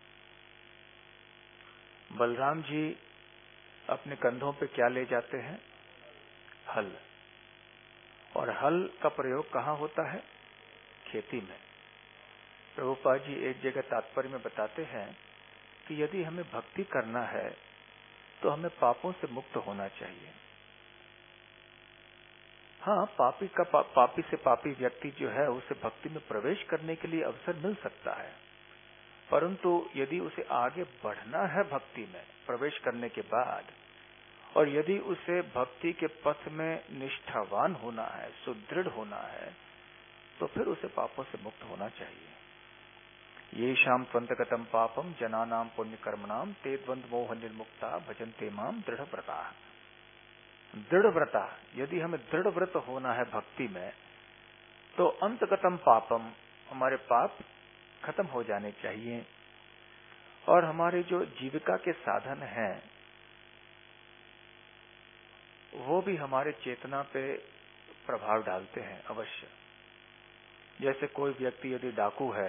Speaker 1: बलराम जी अपने कंधों पे क्या ले जाते हैं? हल। और हल का प्रयोग कहाँ होता है? खेती में। प्रभुपाद जी एक जगह तात्पर्य में बताते हैं कि यदि हमें भक्ति करना है तो हमें पापों से मुक्त होना चाहिए। हाँ, पापी का पा, पापी से पापी व्यक्ति जो है उसे भक्ति में प्रवेश करने के लिए अवसर मिल सकता है, परंतु यदि उसे आगे बढ़ना है भक्ति में प्रवेश करने के बाद, और यदि उसे भक्ति के पथ में निष्ठावान होना है, सुदृढ़ होना है, तो फिर उसे पापों से मुक्त होना चाहिए। ये शाम त्वंतगतम पापम जनानाम पुण्य कर्मणाम ते द्वंद मोह निर्मुक्ता भजन्ते माम दृढ़ व्रता। दृढ़ व्रता, यदि हमें दृढ़ व्रत होना है भक्ति में, तो अंतगतम पापम, हमारे पाप खत्म हो जाने चाहिए, और हमारे जो जीविका के साधन हैं वो भी हमारे चेतना पे प्रभाव डालते हैं अवश्य। जैसे कोई व्यक्ति यदि डाकू है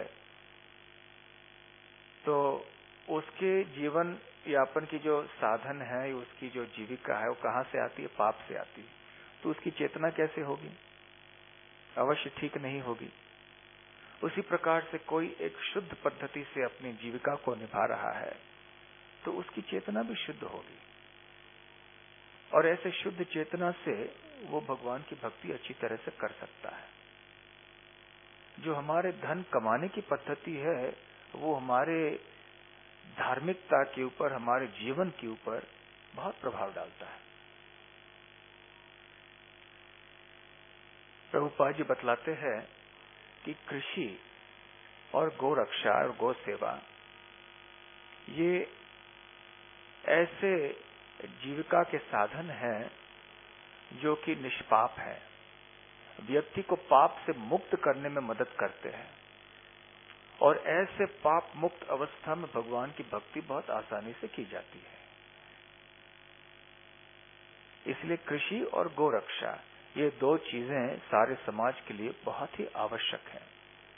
Speaker 1: तो उसके जीवन यापन की जो साधन है, उसकी जो जीविका है, वो कहाँ से आती है? पाप से आती है। तो उसकी चेतना कैसे होगी? अवश्य ठीक नहीं होगी। उसी प्रकार से कोई एक शुद्ध पद्धति से अपनी जीविका को निभा रहा है तो उसकी चेतना भी शुद्ध होगी, और ऐसे शुद्ध चेतना से वो भगवान की भक्ति अच्छी तरह से कर सकता है। जो हमारे धन कमाने की पद्धति है वो हमारे धार्मिकता के ऊपर, हमारे जीवन के ऊपर बहुत प्रभाव डालता है। प्रभुपाद जी बतलाते हैं कि कृषि और गौ रक्षा और गौ सेवा ये ऐसे जीविका के साधन हैं जो कि निष्पाप है, व्यक्ति को पाप से मुक्त करने में मदद करते हैं, और ऐसे पाप मुक्त अवस्था में भगवान की भक्ति बहुत आसानी से की जाती है। इसलिए कृषि और गौ रक्षा ये दो चीजें सारे समाज के लिए बहुत ही आवश्यक हैं।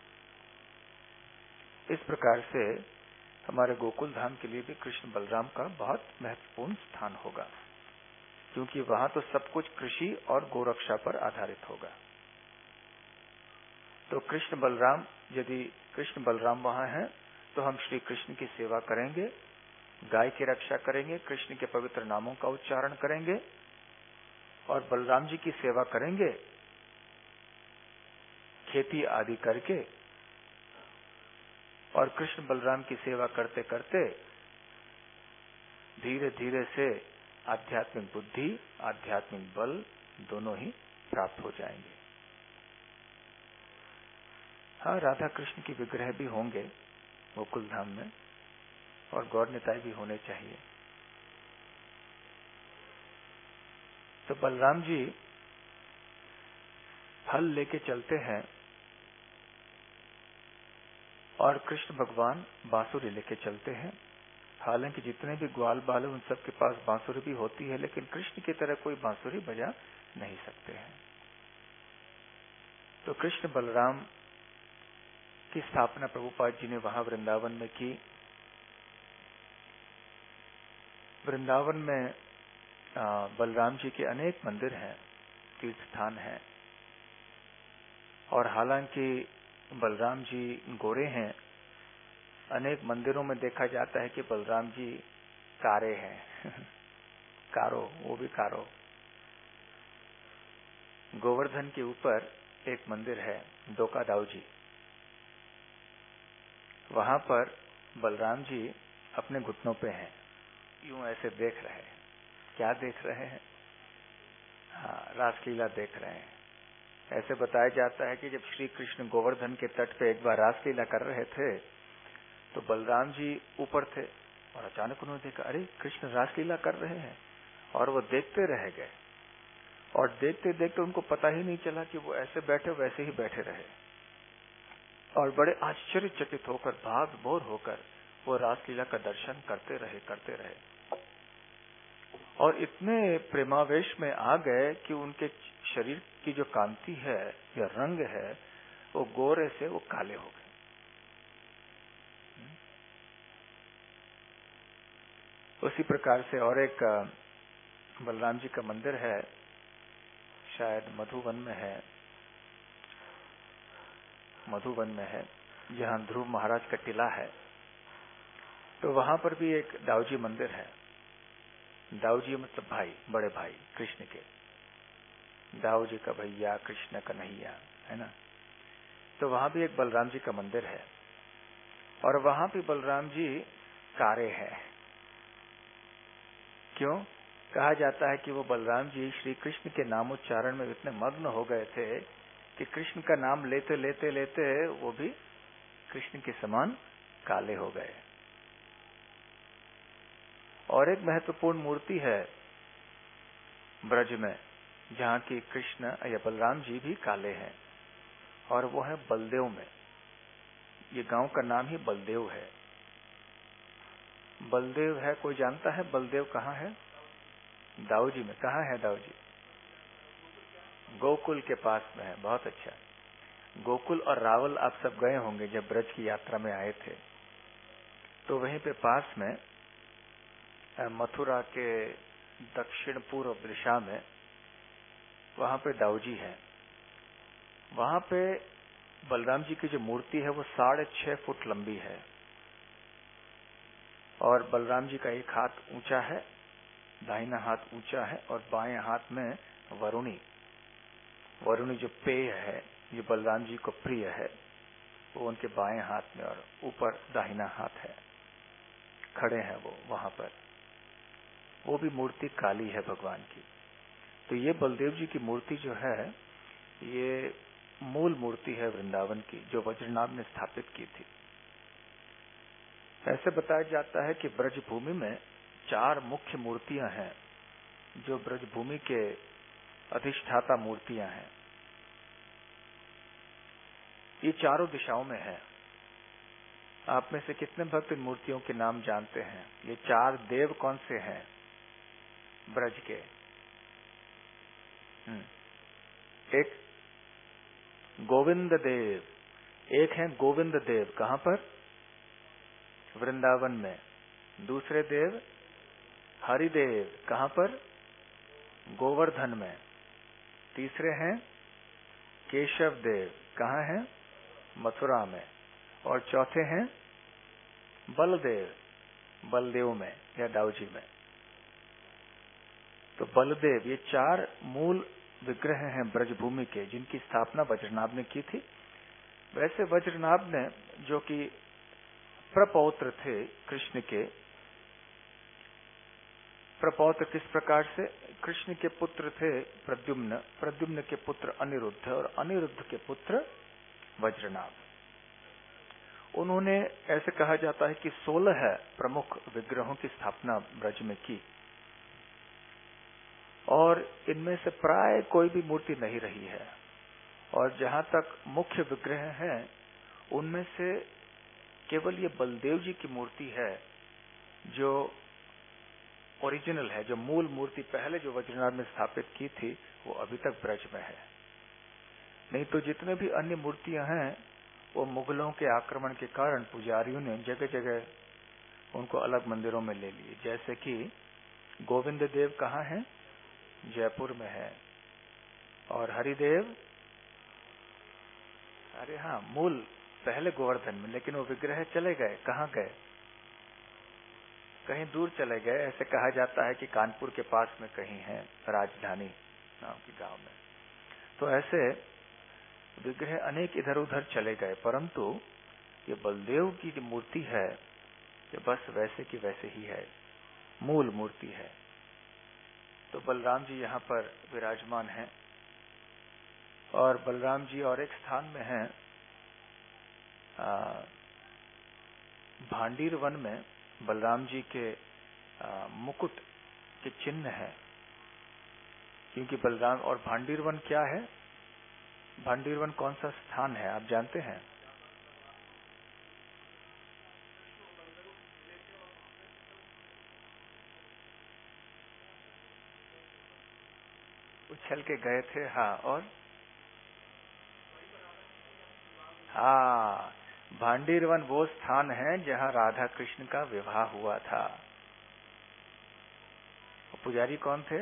Speaker 1: इस प्रकार से हमारे गोकुल धाम के लिए भी कृष्ण बलराम का बहुत महत्वपूर्ण स्थान होगा, क्योंकि वहां तो सब कुछ कृषि और गौ रक्षा पर आधारित होगा। तो कृष्ण बलराम, यदि कृष्ण बलराम वहां हैं तो हम श्री कृष्ण की सेवा करेंगे, गाय की रक्षा करेंगे, कृष्ण के पवित्र नामों का उच्चारण करेंगे और बलराम जी की सेवा करेंगे, खेती आदि करके। और कृष्ण बलराम की सेवा करते करते धीरे धीरे से आध्यात्मिक बुद्धि, आध्यात्मिक बल दोनों ही प्राप्त हो जाएंगे। हाँ, राधा कृष्ण की विग्रह भी होंगे गोकुल धाम में, और गौर निताई भी होने चाहिए। तो बलराम जी फल लेके चलते हैं और कृष्ण भगवान बांसुरी लेके चलते हैं। हालांकि जितने भी ग्वाल बाल उन सब के पास बांसुरी भी होती है, लेकिन कृष्ण की तरह कोई बांसुरी बजा नहीं सकते हैं। तो कृष्ण बलराम की स्थापना प्रभुपाद जी ने वहां वृंदावन में की। वृंदावन में बलराम जी के अनेक मंदिर हैं, तीर्थ स्थान हैं, और हालांकि बलराम जी गोरे हैं, अनेक मंदिरों में देखा जाता है कि बलराम जी कारे हैं कारो, वो भी कारो। गोवर्धन के ऊपर एक मंदिर है डोका दाऊ जी, वहां पर बलराम जी अपने घुटनों पे हैं, यूं ऐसे देख रहे हैं। क्या देख रहे हैं? हाँ, रासलीला देख रहे हैं। ऐसे बताया जाता है कि जब श्री कृष्ण गोवर्धन के तट पे एक बार रासलीला कर रहे थे तो बलराम जी ऊपर थे, और अचानक उन्होंने देखा, अरे कृष्ण रासलीला कर रहे हैं, और वो देखते रह गए। और देखते देखते उनको पता ही नहीं चला कि वो ऐसे बैठे वैसे ही बैठे रहे। और बड़े आश्चर्यचकित होकर, भाव भोर होकर वो रासलीला का दर्शन करते रहे करते रहे और इतने प्रेमावेश में आ गए कि उनके शरीर की जो कांति है या रंग है वो गोरे से वो काले हो गए। उसी प्रकार से और एक बलराम जी का मंदिर है, शायद मधुवन में है, मधुवन में है, जहां ध्रुव महाराज का टिला है। तो वहां पर भी एक दाऊजी मंदिर है। दाऊजी मतलब भाई, बड़े भाई कृष्ण के, दाऊजी का भैया, कृष्ण का नैया, है ना। तो वहां भी एक बलराम जी का मंदिर है और वहां भी बलराम जी कारे हैं। क्यों? कहा जाता है कि वो बलराम जी श्री कृष्ण के नामोच्चारण में इतने मग्न हो गए थे कि कृष्ण का नाम लेते लेते लेते वो भी कृष्ण के समान काले हो गए। और एक महत्वपूर्ण मूर्ति है ब्रज में जहाँ की कृष्ण या बलराम जी भी काले हैं और वो है बलदेव में। ये गांव का नाम ही बलदेव है। बलदेव है, कोई जानता है बलदेव कहाँ है? दाऊजी में। कहाँ है दाऊजी? गोकुल के पास में है। बहुत अच्छा। गोकुल और रावल आप सब गए होंगे जब ब्रज की यात्रा में आए थे। तो वहीं पे पास में मथुरा के दक्षिण पूर्व दिशा में वहां पे दाऊजी है। वहां पे बलराम जी की जो मूर्ति है वो साढ़े छह फुट लंबी है और बलराम जी का एक हाथ ऊंचा है, दाहिना हाथ ऊंचा है और बाएं हाथ में वरुणी, वरुणी जो पेय है, जो बलराम जी को प्रिय है, वो उनके बाएं हाथ में और ऊपर दाहिना हाथ है। खड़े हैं वो वहां पर। वो भी मूर्ति काली है भगवान की। तो ये बलदेव जी की मूर्ति जो है ये मूल मूर्ति है वृंदावन की, जो वज्रनाभ ने स्थापित की थी। ऐसे बताया जाता है कि ब्रजभूमि में चार मुख्य मूर्तियां हैं जो ब्रजभूमि के अधिष्ठाता मूर्तियां हैं। ये चारों दिशाओं में है। आप में से कितने भक्त इन मूर्तियों के नाम जानते हैं? ये चार देव कौन से हैं ब्रज के? एक गोविंद देव, एक है गोविंद देव। कहां पर? वृंदावन में। दूसरे देव हरिदेव। कहां पर? गोवर्धन में। तीसरे हैं केशव देव। कहां हैं? मथुरा में। और चौथे हैं बलदेव, बलदेव में या दाऊजी में। तो बलदेव, ये चार मूल विग्रह हैं ब्रजभूमि के जिनकी स्थापना वज्रनाभ ने की थी। वैसे वज्रनाभ ने, जो कि प्रपौत्र थे कृष्ण के, प्रपौत्र किस प्रकार से? कृष्ण के पुत्र थे प्रद्युम्न, प्रद्युम्न के पुत्र अनिरुद्ध और अनिरुद्ध के पुत्र वज्रनाभ। उन्होंने, ऐसे कहा जाता है कि सोलह प्रमुख विग्रहों की स्थापना ब्रज में की और इनमें से प्राय कोई भी मूर्ति नहीं रही है। और जहां तक मुख्य विग्रह हैं उनमें से केवल ये बलदेव जी की मूर्ति है जो ओरिजिनल है, जो मूल मूर्ति पहले जो वज्रनाभ ने स्थापित की थी वो अभी तक ब्रज में है। नहीं तो जितने भी अन्य मूर्तियां हैं वो मुगलों के आक्रमण के कारण पुजारियों ने जगह जगह उनको अलग मंदिरों में ले लिए। जैसे कि गोविंद देव कहाँ है? जयपुर में है। और हरिदेव, अरे हाँ, मूल पहले गोवर्धन में, लेकिन वो विग्रह चले गए। कहाँ गए? कहीं दूर चले गए। ऐसे कहा जाता है कि कानपुर के पास में कहीं है, राजधानी नाम के गांव में। तो ऐसे विग्रह अनेक इधर उधर चले गए, परंतु ये बलदेव की जो मूर्ति है ये बस वैसे की वैसे ही है, मूल मूर्ति है। तो बलराम जी यहाँ पर विराजमान हैं और बलराम जी और एक स्थान में हैं, भांडीर वन में बलराम जी के आ, मुकुट के चिन्ह है। क्योंकि बलराम, और भांडीर वन क्या है? भांडीर वन कौन सा स्थान है आप जानते हैं? उछल के गए थे। हाँ, और हाँ, भांडीर वन वो स्थान है जहाँ राधा कृष्ण का विवाह हुआ था। पुजारी कौन थे?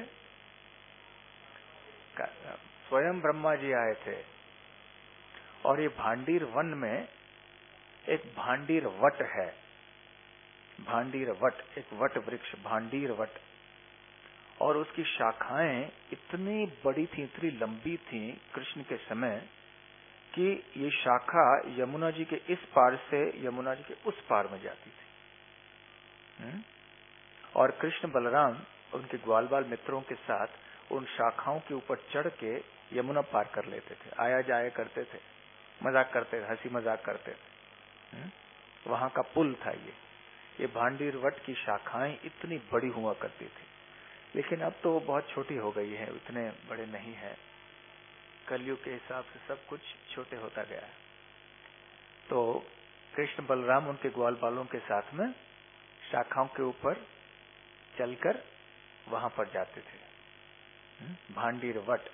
Speaker 1: स्वयं ब्रह्मा जी आए थे। और ये भांडीर वन में एक भांडीर वट है। भांडीर वट, एक वट वृक्ष, भांडीर वट। और उसकी शाखाएं इतनी बड़ी थी, इतनी लंबी थी कृष्ण के समय कि ये शाखा यमुना जी के इस पार से यमुना जी के उस पार में जाती थी। हुँ? और कृष्ण बलराम उनके ग्वाल बाल मित्रों के साथ उन शाखाओं के ऊपर चढ़ के यमुना पार कर लेते थे, आया जाया करते थे, मजाक करते थे, हंसी मजाक करते थे। हुँ? वहां का पुल था ये। ये भांडीर वट की शाखाएं इतनी बड़ी हुआ करती थी, लेकिन अब तो वो बहुत छोटी हो गई है, इतने बड़े नहीं है। कलयुग के हिसाब से सब कुछ छोटे होता गया है। तो कृष्ण बलराम उनके ग्वाल बालों के साथ में शाखाओं के ऊपर चलकर वहां पर जाते थे। भांडीर वट।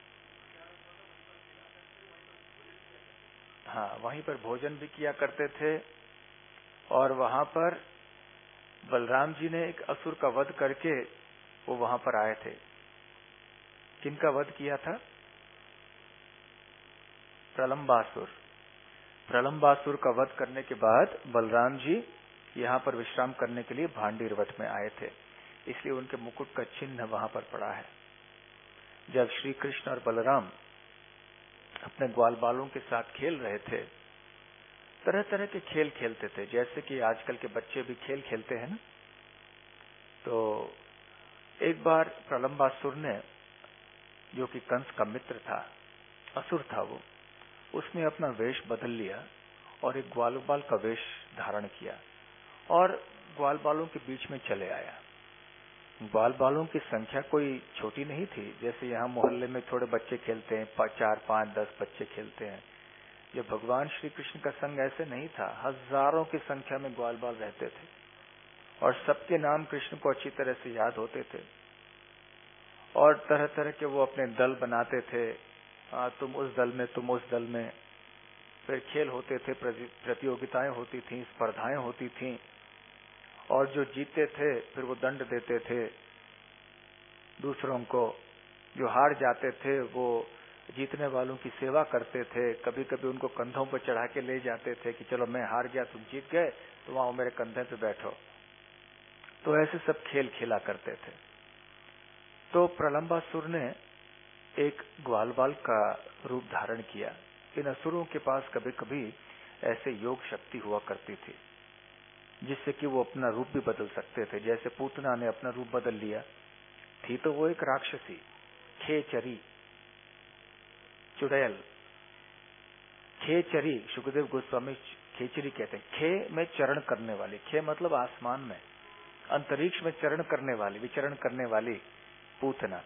Speaker 1: हाँ, वहीं पर भोजन भी किया करते थे। और वहां पर बलराम जी ने एक असुर का वध करके वो वहां पर आए थे। किनका वध किया था? प्रलंबासुर। प्रलंबासुर का वध करने के बाद बलराम जी यहाँ पर विश्राम करने के लिए भांडीर वट में आए थे, इसलिए उनके मुकुट का चिन्ह वहां पर पड़ा है। जब श्री कृष्ण और बलराम अपने ग्वाल बालों के साथ खेल रहे थे, तरह तरह के खेल खेलते थे, जैसे कि आजकल के बच्चे भी खेल खेलते हैं ना। तो एक बार प्रलंबासुर ने, जो कि कंस का मित्र था, असुर था वो, उसने अपना वेश बदल लिया और एक ग्वाल बाल का वेश धारण किया और ग्वाल बालों के बीच में चले आया। ग्वाल बालों की संख्या कोई छोटी नहीं थी, जैसे यहाँ मोहल्ले में थोड़े बच्चे खेलते हैं, चार पांच दस बच्चे खेलते हैं। जो भगवान श्री कृष्ण का संग ऐसे नहीं था, हजारों की संख्या में ग्वाल बाल रहते थे और सबके नाम कृष्ण को अच्छी तरह से याद होते थे। और तरह तरह के वो अपने दल बनाते थे, आ, तुम उस दल में, तुम उस दल में। फिर खेल होते थे, प्रतियोगिताएं होती थीं, स्पर्धाएं होती थीं। और जो जीतते थे फिर वो दंड देते थे दूसरों को। जो हार जाते थे वो जीतने वालों की सेवा करते थे। कभी कभी उनको कंधों पर चढ़ा के ले जाते थे कि चलो मैं हार गया, तुम जीत गए, तो वहां मेरे कंधे पे बैठो। तो ऐसे सब खेल खेला करते थे। तो प्रलंबासुर ने एक ग्वाल बाल का रूप धारण किया। इन असुरों के पास कभी कभी ऐसे योग शक्ति हुआ करती थी जिससे कि वो अपना रूप भी बदल सकते थे। जैसे पूतना ने अपना रूप बदल लिया, थी तो वो एक राक्षसी, खेचरी, चुड़ैल। खेचरी, सुखदेव गोस्वामी खेचरी कहते हैं। खे में चरण करने वाली, खे मतलब आसमान में, अंतरिक्ष में चरण करने वाली, विचरण करने वाली पूतना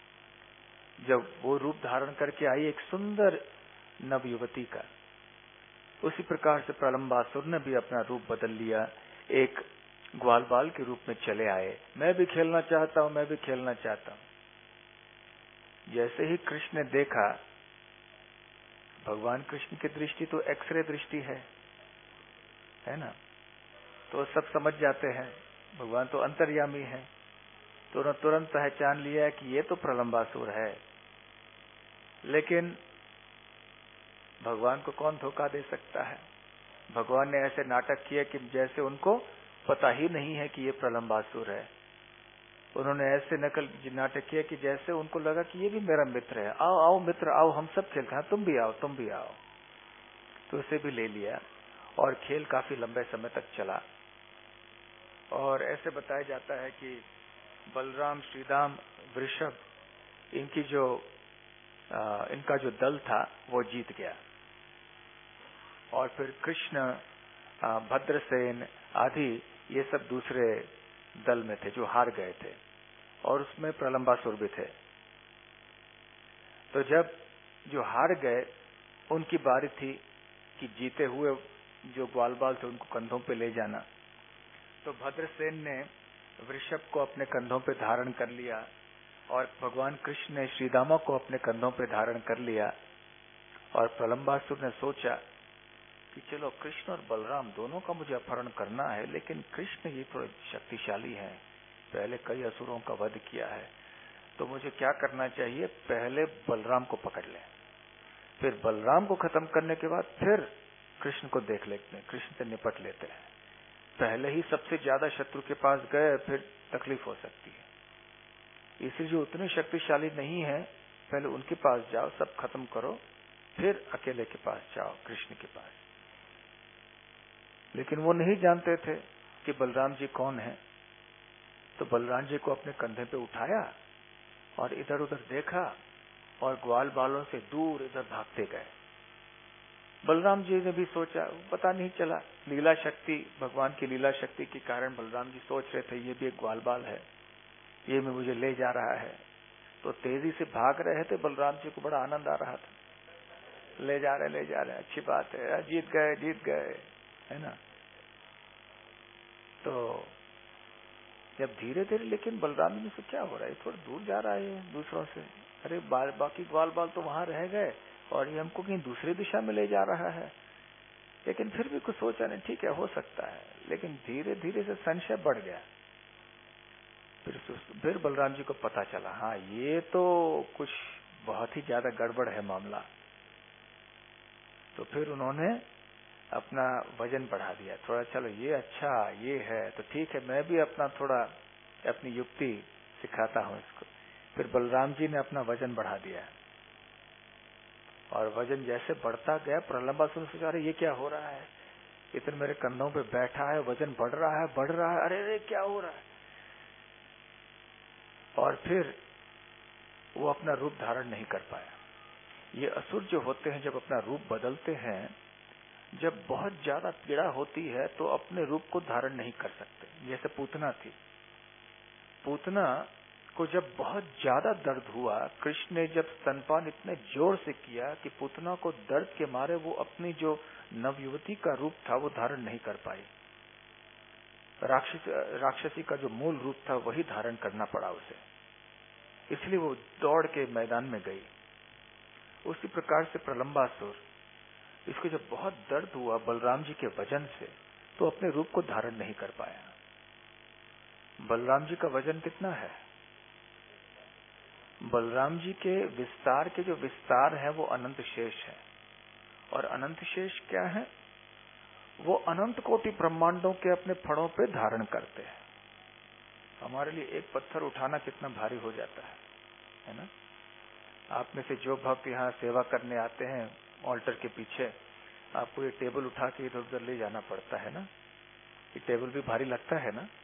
Speaker 1: जब वो रूप धारण करके आई एक सुंदर नव युवती का, उसी प्रकार से प्रलंबासुर ने भी अपना रूप बदल लिया, एक ग्वाल बाल के रूप में चले आए। मैं भी खेलना चाहता हूं, मैं भी खेलना चाहता हूं। जैसे ही कृष्ण ने देखा, भगवान कृष्ण की दृष्टि तो एक्सरे दृष्टि है, है ना, तो सब समझ जाते हैं, भगवान तो अंतर्यामी है। तो उन्होंने तुरंत पहचान लिया कि ये तो प्रलंबासुर है। लेकिन भगवान को कौन धोखा दे सकता है? भगवान ने ऐसे नाटक किए कि जैसे उनको पता ही नहीं है कि ये प्रलंबासुर है। उन्होंने ऐसे नकल नाटक किया कि जैसे उनको लगा कि ये भी मेरा मित्र है, आओ आओ मित्र आओ, हम सब खेलते हैं, तुम भी आओ तुम भी आओ। तो उसे भी ले लिया और खेल काफी लंबे समय तक चला। और ऐसे बताया जाता है कि बलराम, श्रीराम, वृषभ, इनकी जो आ, इनका जो दल था वो जीत गया। और फिर कृष्ण, भद्रसेन आदि ये सब दूसरे दल में थे जो हार गए थे, और उसमें प्रलंबासुर भी थे। तो जब जो हार गए उनकी बारी थी कि जीते हुए जो ग्वाल बाल थे उनको कंधों पे ले जाना। तो भद्रसेन ने वृषभ को अपने कंधों पे धारण कर लिया और भगवान कृष्ण ने श्रीदामा को अपने कंधों पर धारण कर लिया और प्रलंबासुर ने सोचा कि चलो कृष्ण और बलराम दोनों का मुझे अपहरण करना है, लेकिन कृष्ण ये थोड़े शक्तिशाली हैं, पहले कई असुरों का वध किया है, तो मुझे क्या करना चाहिए, पहले बलराम को पकड़ लें, फिर बलराम को खत्म करने के बाद फिर कृष्ण को देख लेते हैं, कृष्ण से निपट लेते हैं। पहले ही सबसे ज्यादा शत्रु के पास गए फिर तकलीफ हो सकती है, इसलिए जो उतने शक्तिशाली नहीं है पहले उनके पास जाओ, सब खत्म करो, फिर अकेले के पास जाओ, कृष्ण के पास। लेकिन वो नहीं जानते थे कि बलराम जी कौन है, तो बलराम जी को अपने कंधे पे उठाया और इधर उधर देखा और ग्वाल बालों से दूर इधर भागते गए। बलराम जी ने भी सोचा, पता नहीं चला, लीला शक्ति, भगवान की लीला शक्ति के कारण बलराम जी सोच रहे थे ये भी एक ग्वाल बाल है, ये में मुझे ले जा रहा है, तो तेजी से भाग रहे थे। बलराम जी को बड़ा आनंद आ रहा था, ले जा रहे ले जा रहे अच्छी बात है, जीत गए जीत गए, है ना। तो जब धीरे धीरे, लेकिन बलराम जी से क्या हो रहा है, थोड़ा दूर जा रहा है दूसरों से, अरे बाल, बाकी ग्वाल बाल तो वहां रह गए और ये हमको कहीं दूसरी दिशा में ले जा रहा है। लेकिन फिर भी कुछ सोचा नहीं, ठीक है हो सकता है, लेकिन धीरे धीरे से संशय बढ़ गया। फिर फिर बलराम जी को पता चला, हाँ ये तो कुछ बहुत ही ज्यादा गड़बड़ है मामला। तो फिर उन्होंने अपना वजन बढ़ा दिया थोड़ा, चलो ये अच्छा ये है तो ठीक है, मैं भी अपना थोड़ा अपनी युक्ति सिखाता हूँ इसको। फिर बलराम जी ने अपना वजन बढ़ा दिया और वजन जैसे बढ़ता गया, प्रलंबासुर सोचा अरे ये क्या हो रहा है, इतने मेरे कंधों पे बैठा है, वजन बढ़ रहा है बढ़ रहा है, अरे अरे क्या हो रहा है। और फिर वो अपना रूप धारण नहीं कर पाया। ये असुर जो होते हैं जब अपना रूप बदलते हैं, जब बहुत ज्यादा पीड़ा होती है तो अपने रूप को धारण नहीं कर सकते। जैसे पूतना थी, पूतना को जब बहुत ज्यादा दर्द हुआ, कृष्ण ने जब स्तनपान इतने जोर से किया कि पूतना को दर्द के मारे वो अपनी जो नवयुवती का रूप था वो धारण नहीं कर पाई। राक्षस राक्षसी का जो मूल रूप था वही धारण करना पड़ा उसे, इसलिए वो दौड़ के मैदान में गई। उसी प्रकार से प्रलंबासुर, इसको जब बहुत दर्द हुआ बलराम जी के वजन से, तो अपने रूप को धारण नहीं कर पाया। बलराम जी का वजन कितना है, बलराम जी के विस्तार के जो विस्तार है वो अनंत शेष है। और अनंत शेष क्या है, वो अनंत कोटि ब्रह्मांडों के अपने फड़ों पे धारण करते हैं। हमारे लिए एक पत्थर उठाना कितना भारी हो जाता है, है ना। आप में से जो भक्त यहाँ सेवा करने आते हैं ऑल्टर के पीछे, आपको ये टेबल उठा के इधर उधर ले जाना पड़ता है ना, ये टेबल भी भारी लगता है ना।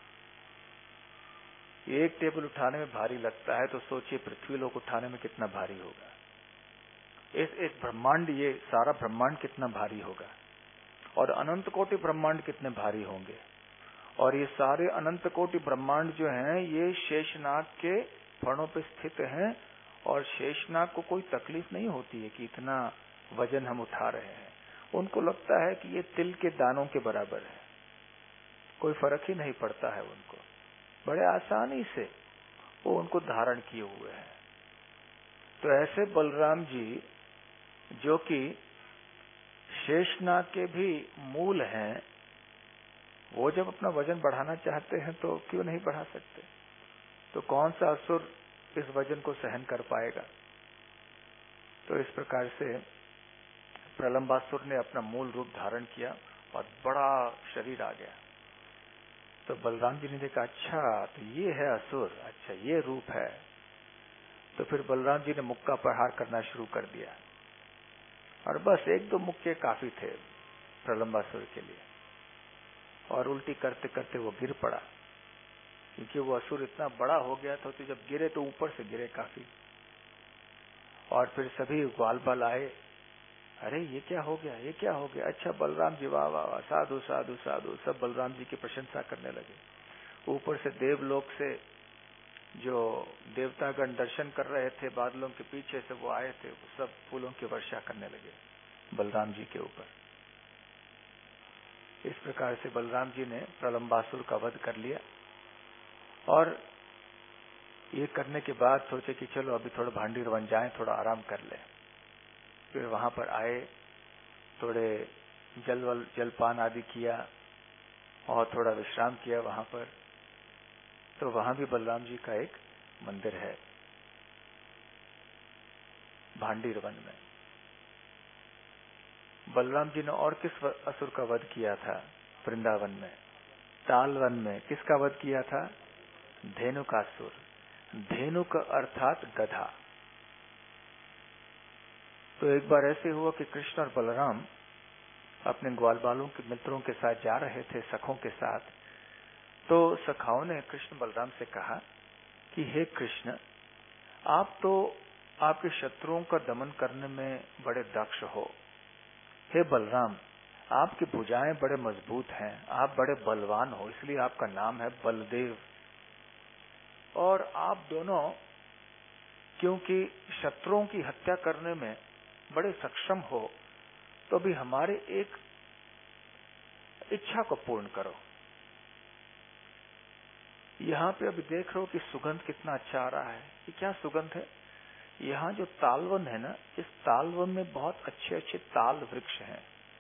Speaker 1: एक टेबल उठाने में भारी लगता है तो सोचिए पृथ्वी लोक उठाने में कितना भारी होगा। इस एक ब्रह्मांड, ये सारा ब्रह्मांड कितना भारी होगा, और अनंत कोटि ब्रह्मांड कितने भारी होंगे। और ये सारे अनंत कोटि ब्रह्मांड जो हैं ये शेषनाग के फणों पे स्थित हैं, और शेषनाग को कोई तकलीफ नहीं होती है कि इतना वजन हम उठा रहे हैं। उनको लगता है कि ये तिल के दानों के बराबर है, कोई फर्क ही नहीं पड़ता है उनको, बड़े आसानी से वो उनको धारण किए हुए हैं। तो ऐसे बलराम जी जो कि शेषनाग के भी मूल हैं, वो जब अपना वजन बढ़ाना चाहते हैं तो क्यों नहीं बढ़ा सकते। तो कौन सा असुर इस वजन को सहन कर पाएगा। तो इस प्रकार से प्रलंबासुर ने अपना मूल रूप धारण किया और बड़ा शरीर आ गया। तो बलराम जी ने देखा, अच्छा तो ये है असुर, अच्छा ये रूप है। तो फिर बलराम जी ने मुक्का प्रहार करना शुरू कर दिया, और बस एक दो मुक्के काफी थे प्रलंबासुर के लिए, और उल्टी करते करते वो गिर पड़ा, क्योंकि वो असुर इतना बड़ा हो गया था। तो जब गिरे तो ऊपर से गिरे काफी, और फिर सभी ग्वाल बाल आए, अरे ये क्या हो गया, ये क्या हो गया, अच्छा बलराम जी वाह वाह वाह, साधु साधु साधु, सब बलराम जी की प्रशंसा करने लगे। ऊपर से देवलोक से जो देवतागण दर्शन कर रहे थे बादलों के पीछे से, वो आए थे, वो सब फूलों की वर्षा करने लगे बलराम जी के ऊपर। इस प्रकार से बलराम जी ने प्रलंबासुर का वध कर लिया। और ये करने के बाद सोचे कि चलो अभी थोड़ा भांडीर बन जाए, थोड़ा आराम कर ले। फिर वहां पर आए, थोड़े जल वल जलपान आदि किया और थोड़ा विश्राम किया वहां पर। तो वहां भी बलराम जी का एक मंदिर है भांडीर वन में। बलराम जी ने और किस असुर का वध किया था वृंदावन में? तालवन में। किसका वध किया था? धेनुकासुर। धेनुक अर्थात गधा। तो एक बार ऐसे हुआ कि कृष्ण और बलराम अपने ग्वाल बालों के मित्रों के साथ जा रहे थे, सखों के साथ। तो सखाओं ने कृष्ण बलराम से कहा कि हे कृष्ण, आप तो आपके शत्रुओं का दमन करने में बड़े दक्ष हो। हे बलराम, आपकी भुजाएं बड़े मजबूत हैं, आप बड़े बलवान हो, इसलिए आपका नाम है बलदेव। और आप दोनों क्योंकि शत्रुओं की हत्या करने में बड़े सक्षम हो, तो भी हमारे एक इच्छा को पूर्ण करो। यहाँ पे अभी देख रहे हो कि सुगंध कितना अच्छा आ रहा है। ये क्या सुगंध है? यहाँ जो तालवन है ना, इस तालवन में बहुत अच्छे अच्छे ताल वृक्ष हैं,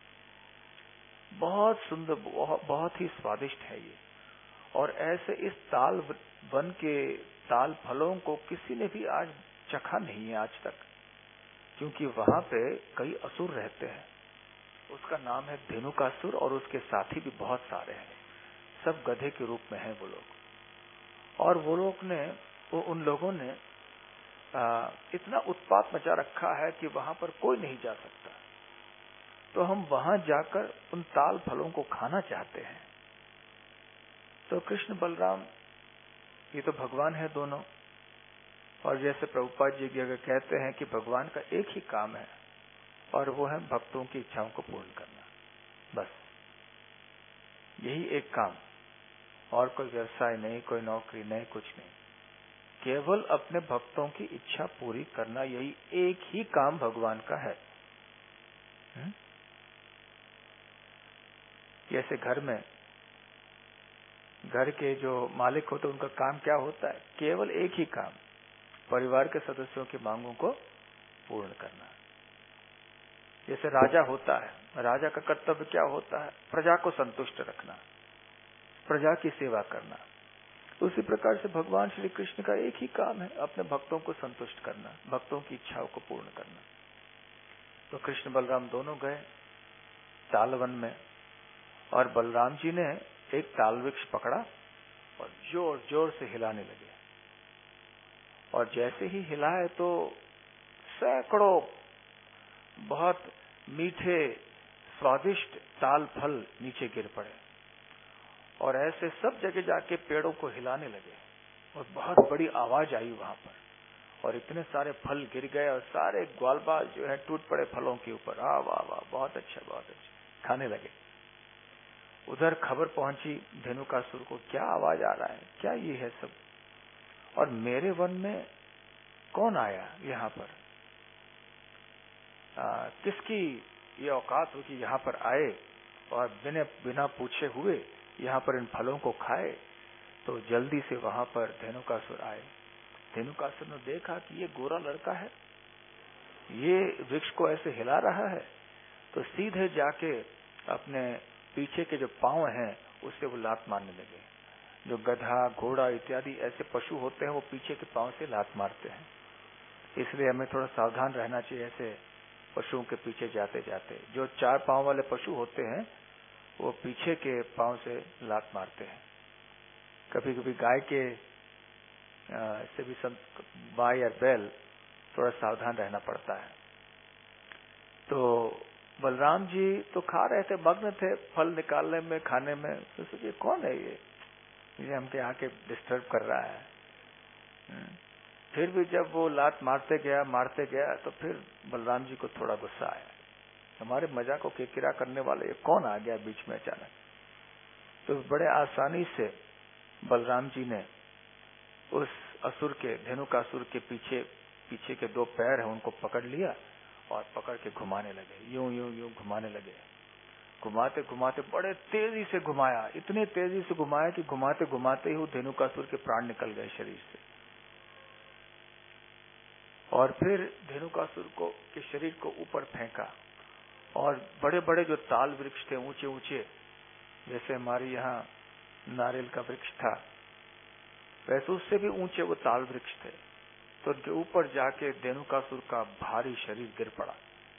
Speaker 1: बहुत सुंदर, बहुत, बहुत ही स्वादिष्ट है ये। और ऐसे इस ताल वन के ताल फलों को किसी ने भी आज चखा नहीं है आज तक, क्योंकि वहां पे कई असुर रहते हैं। उसका नाम है धेनुकासुर और उसके साथी भी बहुत सारे हैं, सब गधे के रूप में हैं वो लोग। और वो लोग ने वो उन लोगों ने आ, इतना उत्पात मचा रखा है कि वहां पर कोई नहीं जा सकता। तो हम वहां जाकर उन ताल फलों को खाना चाहते हैं। तो कृष्ण बलराम ये तो भगवान है दोनों, और जैसे प्रभुपाद जी अगर कहते हैं कि भगवान का एक ही काम है और वो है भक्तों की इच्छाओं को पूर्ण करना, बस यही एक काम। और कोई व्यवसाय नहीं, कोई नौकरी नहीं, कुछ नहीं, केवल अपने भक्तों की इच्छा पूरी करना, यही एक ही काम भगवान का है। हुँ? जैसे घर में घर के जो मालिक होते हैं उनका काम क्या होता है? केवल एक ही काम, परिवार के सदस्यों की मांगों को पूर्ण करना। जैसे राजा होता है, राजा का कर्तव्य क्या होता है? प्रजा को संतुष्ट रखना, प्रजा की सेवा करना। उसी प्रकार से भगवान श्री कृष्ण का एक ही काम है, अपने भक्तों को संतुष्ट करना, भक्तों की इच्छाओं को पूर्ण करना। तो कृष्ण बलराम दोनों गए तालवन में, और बलराम जी ने एक ताल वृक्ष पकड़ा और जोर जोर से हिलाने लगे। और जैसे ही हिलाए तो सैकड़ों बहुत मीठे स्वादिष्ट ताल फल नीचे गिर पड़े, और ऐसे सब जगह जाके पेड़ों को हिलाने लगे, और बहुत बड़ी आवाज आई वहां पर, और इतने सारे फल गिर गए और सारे ग्वालबाल जो है टूट पड़े फलों के ऊपर। आ वाह वाह, बहुत अच्छा, बहुत अच्छा, खाने लगे। उधर खबर पहुंची धेनुकासुर को, क्या आवाज आ रहा है, क्या ये है सब, और मेरे वन में कौन आया यहाँ पर? आ, किसकी ये औकात हो कि यहाँ पर आए और बिना बिना पूछे हुए यहाँ पर इन फलों को खाए? तो जल्दी से वहां पर धेनुकासुर आए। धेनुकासुर ने देखा कि ये गोरा लड़का है, ये वृक्ष को ऐसे हिला रहा है, तो सीधे जाके अपने पीछे के जो पांव हैं उससे वो लात मारने लगे। जो गधा, घोड़ा इत्यादि ऐसे पशु होते हैं वो पीछे के पांव से लात मारते हैं, इसलिए हमें थोड़ा सावधान रहना चाहिए ऐसे पशुओं के पीछे जाते जाते। जो चार पांव वाले पशु होते हैं वो पीछे के पांव से लात मारते हैं। कभी कभी गाय के से भी गाय या बैल थोड़ा सावधान रहना पड़ता है। तो बलराम जी तो खा रहे थे, मग्न थे फल निकालने में, खाने में। तो सोचिए कौन है ये, ये हमके आके डिस्टर्ब कर रहा है। फिर भी जब वो लात मारते गया मारते गया तो फिर बलराम जी को थोड़ा गुस्सा आया, हमारे मजाक को किरकिरा करने वाले ये कौन आ गया बीच में अचानक। तो बड़े आसानी से बलराम जी ने उस असुर के, धेनुकासुर के पीछे पीछे के दो पैर हैं उनको पकड़ लिया और पकड़ के घुमाने लगे, यूं यूं यूं घुमाने लगे। घुमाते घुमाते बड़े तेजी से घुमाया, इतने तेजी से घुमाया कि घुमाते घुमाते ही वो धेनुकासुर के प्राण निकल गए शरीर से। और फिर धेनुकासुर को के शरीर को ऊपर फेंका और बड़े बड़े जो ताल वृक्ष थे ऊंचे ऊंचे, जैसे हमारे यहाँ नारियल का वृक्ष था, वैसे उससे भी ऊंचे वो ताल वृक्ष थे। तो उनके ऊपर जाके धेनुकासुर का भारी शरीर गिर पड़ा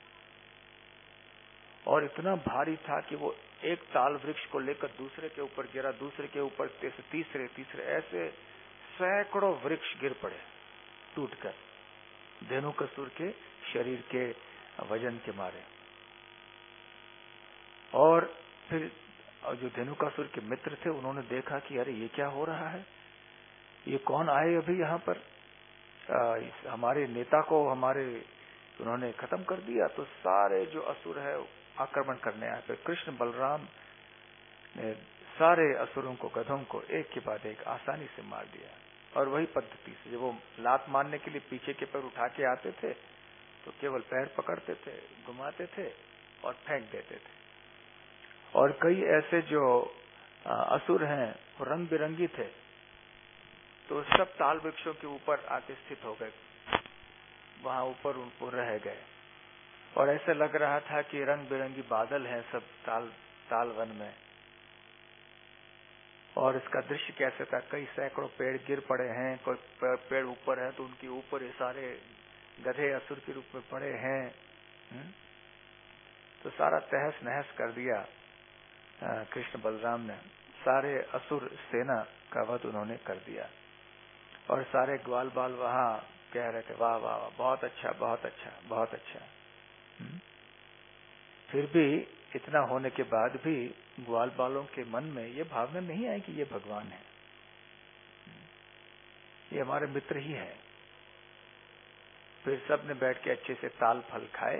Speaker 1: और इतना भारी था कि वो एक ताल वृक्ष को लेकर दूसरे के ऊपर गिरा, दूसरे के ऊपर तीसरे तीसरे ऐसे सैकड़ों वृक्ष गिर पड़े टूटकर धेनुकासुर के शरीर के वजन के मारे। और फिर जो धेनुकासुर के मित्र थे उन्होंने देखा कि अरे ये क्या हो रहा है, ये कौन आए अभी यहाँ पर, आ, इस, हमारे नेता को हमारे उन्होंने खत्म कर दिया। तो सारे जो असुर है आक्रमण करने आए। फिर कृष्ण बलराम ने सारे असुरों को, गधों को एक के बाद एक आसानी से मार दिया। और वही पद्धति से जब वो लात मारने के लिए पीछे के पैर उठा के आते थे तो केवल पैर पकड़ते थे, घुमाते थे और फेंक देते थे। और कई ऐसे जो असुर हैं वो रंग बिरंगी थे, तो सब ताल वृक्षों के ऊपर आके स्थित हो गए, वहां ऊपर उनको रह गए। और ऐसा लग रहा था कि रंग बिरंगी बादल हैं सब ताल ताल वन में। और इसका दृश्य कैसे था, कई सैकड़ों पेड़ गिर पड़े हैं, कोई पेड़ ऊपर है तो उनके ऊपर ये सारे गधे असुर के रूप में पड़े हैं। हुँ? तो सारा तहस नहस कर दिया कृष्ण बलराम ने, सारे असुर सेना का वध उन्होंने कर दिया। और सारे ग्वाल बाल वहां कह रहे थे वाह वाह वाह, बहुत अच्छा बहुत अच्छा बहुत अच्छा। हुँ? फिर भी इतना होने के बाद भी ग्वाल बालों के मन में ये भावना नहीं आई कि ये भगवान है, ये हमारे मित्र ही है। फिर सबने बैठ के अच्छे से ताल फल खाए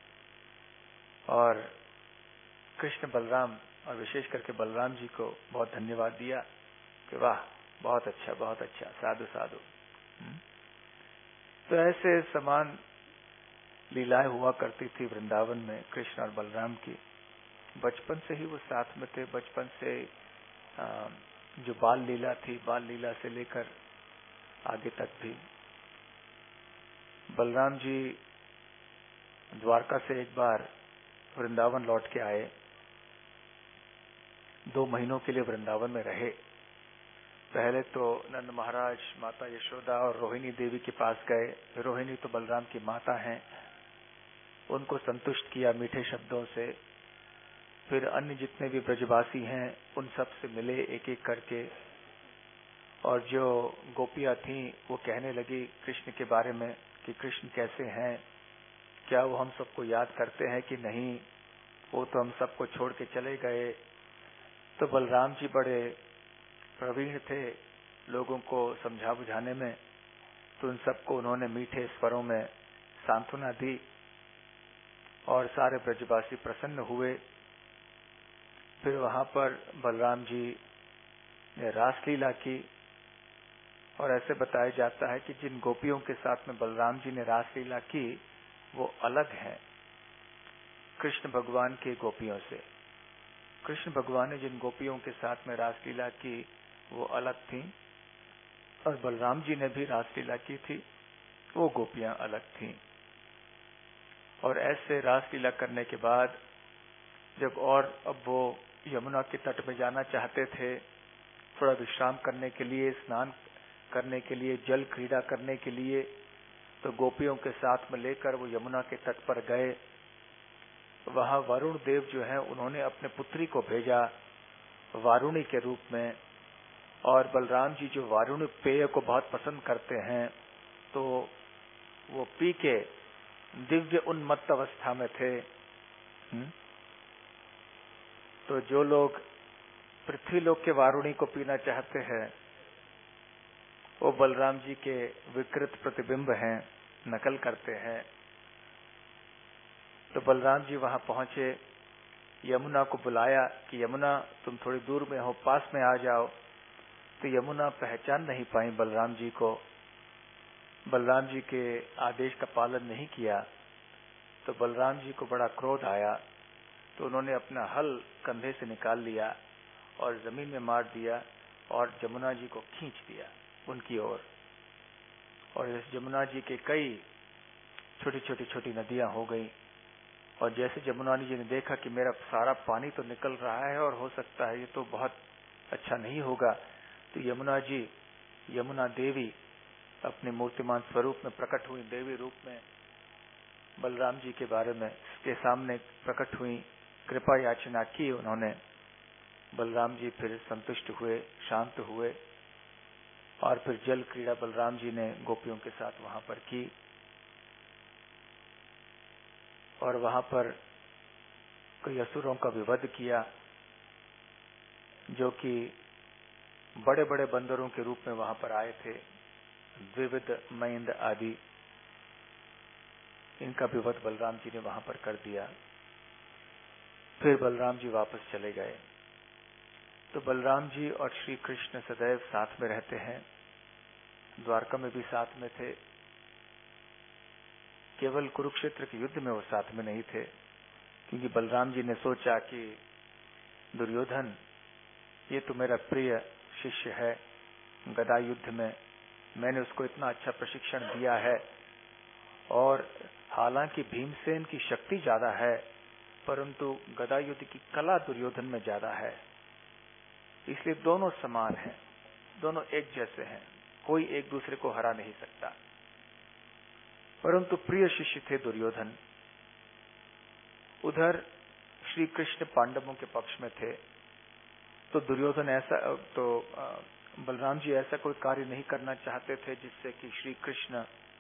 Speaker 1: और कृष्ण बलराम और विशेष करके बलराम जी को बहुत धन्यवाद दिया कि वाह बहुत अच्छा बहुत अच्छा, साधु साधु। तो ऐसे समान लीलाएं हुआ करती थी वृंदावन में कृष्ण और बलराम की। बचपन से ही वो साथ में थे, बचपन से जो बाल लीला थी, बाल लीला से लेकर आगे तक भी। बलराम जी द्वारका से एक बार वृंदावन लौट के आए, दो महीनों के लिए वृंदावन में रहे। पहले तो नंद महाराज, माता यशोदा और रोहिणी देवी के पास गए। रोहिणी तो बलराम की माता हैं, उनको संतुष्ट किया मीठे शब्दों से। फिर अन्य जितने भी ब्रजवासी हैं उन सब से मिले एक एक करके। और जो गोपियां थीं वो कहने लगी कृष्ण के बारे में कि कृष्ण कैसे हैं, क्या वो हम सबको याद करते हैं कि नहीं, वो तो हम सबको छोड़ के चले गए। तो बलराम जी बड़े प्रवीण थे लोगों को समझा बुझाने में, तो उन सबको उन्होंने मीठे स्वरों में सांत्वना दी और सारे ब्रजवासी प्रसन्न हुए। फिर वहां पर बलराम जी ने रासलीला की। और ऐसे बताया जाता है कि जिन गोपियों के साथ में बलराम जी ने रासलीला की वो अलग हैं कृष्ण भगवान के गोपियों से। कृष्ण भगवान ने जिन गोपियों के साथ में रासलीला की वो अलग थीं, और बलराम जी ने भी रासलीला की थी, वो गोपियां अलग थीं। और ऐसे रासलीला करने के बाद जब और अब वो यमुना के तट में जाना चाहते थे, थोड़ा विश्राम करने के लिए, स्नान करने के लिए, जल क्रीड़ा करने के लिए, तो गोपियों के साथ में लेकर वो यमुना के तट पर गए। वहां वरुण देव जो है उन्होंने अपने पुत्री को भेजा वारुणी के रूप में। और बलराम जी जो वारुणी पेय को बहुत पसंद करते हैं, तो वो पी के दिव्य उन्मत्त अवस्था में थे। हुँ? तो जो लोग पृथ्वी लोक के वारुणी को पीना चाहते हैं वो बलराम जी के विकृत प्रतिबिंब हैं, नकल करते हैं। तो बलराम जी वहां पहुंचे, यमुना को बुलाया कि यमुना तुम थोड़ी दूर में हो, पास में आ जाओ। तो यमुना पहचान नहीं पाई बलराम जी को, बलराम जी के आदेश का पालन नहीं किया। तो बलराम जी को बड़ा क्रोध आया, तो उन्होंने अपना हल कंधे से निकाल लिया और जमीन में मार दिया और जमुना जी को खींच दिया उनकी ओर। और इस जमुना जी के कई छोटी छोटी छोटी नदियां हो गई। और जैसे जमुना जी ने देखा कि मेरा सारा पानी तो निकल रहा है और हो सकता है ये तो बहुत अच्छा नहीं होगा, तो यमुना जी, यमुना देवी अपने मूर्तिमान स्वरूप में प्रकट हुई, देवी रूप में बलराम जी के बारे में के सामने प्रकट हुई, कृपा याचना की उन्होंने। बलराम जी फिर संतुष्ट हुए, शांत हुए और फिर जल क्रीड़ा बलराम जी ने गोपियों के साथ वहां पर की। और वहां पर कई असुरों का विवध किया, जो कि बड़े बड़े बंदरों के रूप में वहां पर आए थे, द्विविध, मैंद आदि। इनका विवध बलराम जी ने वहां पर कर दिया। फिर बलराम जी वापस चले गए। तो बलराम जी और श्री कृष्ण सदैव साथ में रहते हैं, द्वारका में भी साथ में थे। केवल कुरुक्षेत्र के युद्ध में वो साथ में नहीं थे, क्योंकि बलराम जी ने सोचा कि दुर्योधन ये तो मेरा प्रिय शिष्य है, गदा युद्ध में मैंने उसको इतना अच्छा प्रशिक्षण दिया है, और हालांकि भीमसेन की शक्ति ज्यादा है, परंतु गदा युद्ध की कला दुर्योधन में ज्यादा है, इसलिए दोनों समान हैं, दोनों एक जैसे हैं, कोई एक दूसरे को हरा नहीं सकता। परंतु प्रिय शिष्य थे दुर्योधन। उधर श्री कृष्ण पांडवों के पक्ष में थे, तो दुर्योधन ऐसा तो बलराम जी ऐसा कोई कार्य नहीं करना चाहते थे जिससे कि श्री कृष्ण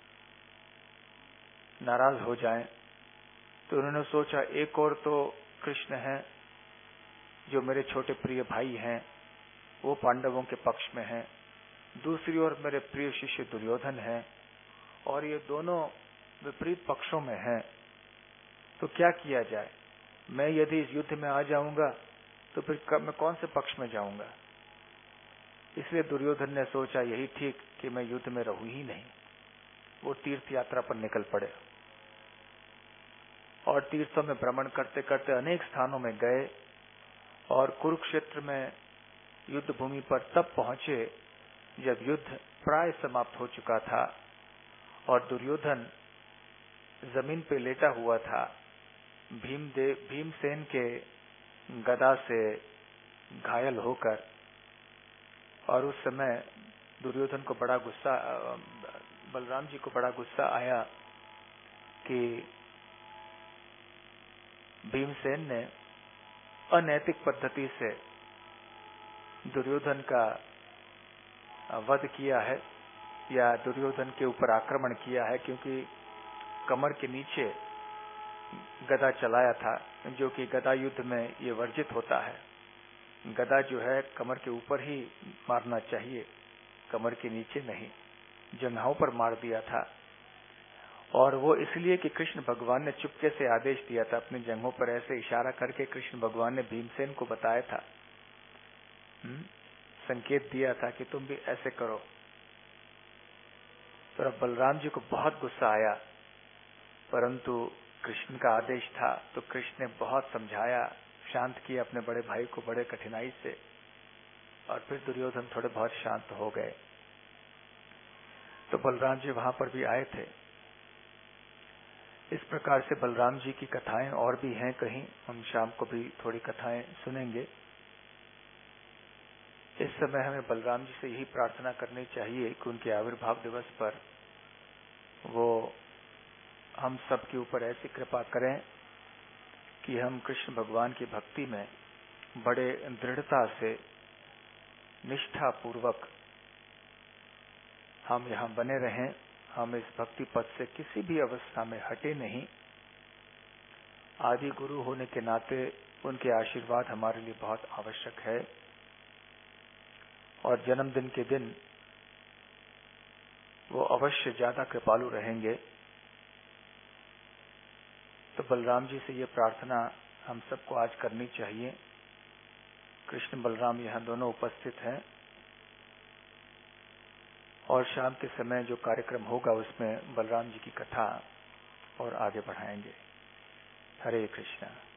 Speaker 1: नाराज हो जाएं। तो उन्होंने सोचा एक और तो कृष्ण हैं जो मेरे छोटे प्रिय भाई हैं, वो पांडवों के पक्ष में हैं, दूसरी ओर मेरे प्रिय शिष्य दुर्योधन हैं, और ये दोनों विपरीत पक्षों में हैं। तो क्या किया जाए? मैं यदि इस युद्ध में आ जाऊंगा तो फिर मैं कौन से पक्ष में जाऊंगा? इसलिए दुर्योधन ने सोचा यही ठीक कि मैं युद्ध में रहूं ही नहीं। वो तीर्थ यात्रा पर निकल पड़े और तीर्थों में भ्रमण करते करते अनेक स्थानों में गए, और कुरुक्षेत्र में युद्ध भूमि पर तब पहुंचे जब युद्ध प्राय समाप्त हो चुका था और दुर्योधन जमीन पे लेटा हुआ था, भीमदेव भीमसेन के गदा से घायल होकर। और उस समय दुर्योधन को बड़ा गुस्सा, बलराम जी को बड़ा गुस्सा आया कि भीमसेन ने अनैतिक पद्धति से दुर्योधन का वध किया है, या दुर्योधन के ऊपर आक्रमण किया है, क्योंकि कमर के नीचे गदा चलाया था, जो कि गदा युद्ध में ये वर्जित होता है। गदा जो है कमर के ऊपर ही मारना चाहिए, कमर के नीचे नहीं। जंघाओं पर मार दिया था, और वो इसलिए कि कृष्ण भगवान ने चुपके से आदेश दिया था, अपनी जंघों पर ऐसे इशारा करके कृष्ण भगवान ने भीमसेन को बताया था, हुँ? संकेत दिया था कि तुम भी ऐसे करो। तो अब बलराम जी को बहुत गुस्सा आया, परंतु कृष्ण का आदेश था, तो कृष्ण ने बहुत समझाया, शांत किया अपने बड़े भाई को बड़े कठिनाई से, और फिर दुर्योधन थोड़े बहुत शांत हो गए। तो बलराम जी वहां पर भी आए थे। इस प्रकार से बलराम जी की कथाएं और भी हैं, कहीं हम शाम को भी थोड़ी कथाएं सुनेंगे। इस समय हमें बलराम जी से यही प्रार्थना करनी चाहिए कि उनके आविर्भाव दिवस पर वो हम सब के ऊपर ऐसी कृपा करें कि हम कृष्ण भगवान की भक्ति में बड़े दृढ़ता से, निष्ठा पूर्वक हम यहाँ बने रहें। हम इस भक्ति पथ से किसी भी अवस्था में हटे नहीं। आदि गुरु होने के नाते उनके आशीर्वाद हमारे लिए बहुत आवश्यक है, और जन्मदिन के दिन वो अवश्य ज्यादा कृपालु रहेंगे। तो बलराम जी से ये प्रार्थना हम सबको आज करनी चाहिए। कृष्ण बलराम यहाँ दोनों उपस्थित हैं, और शाम के समय जो कार्यक्रम होगा उसमें बलराम जी की कथा और आगे बढ़ाएंगे। हरे कृष्णा।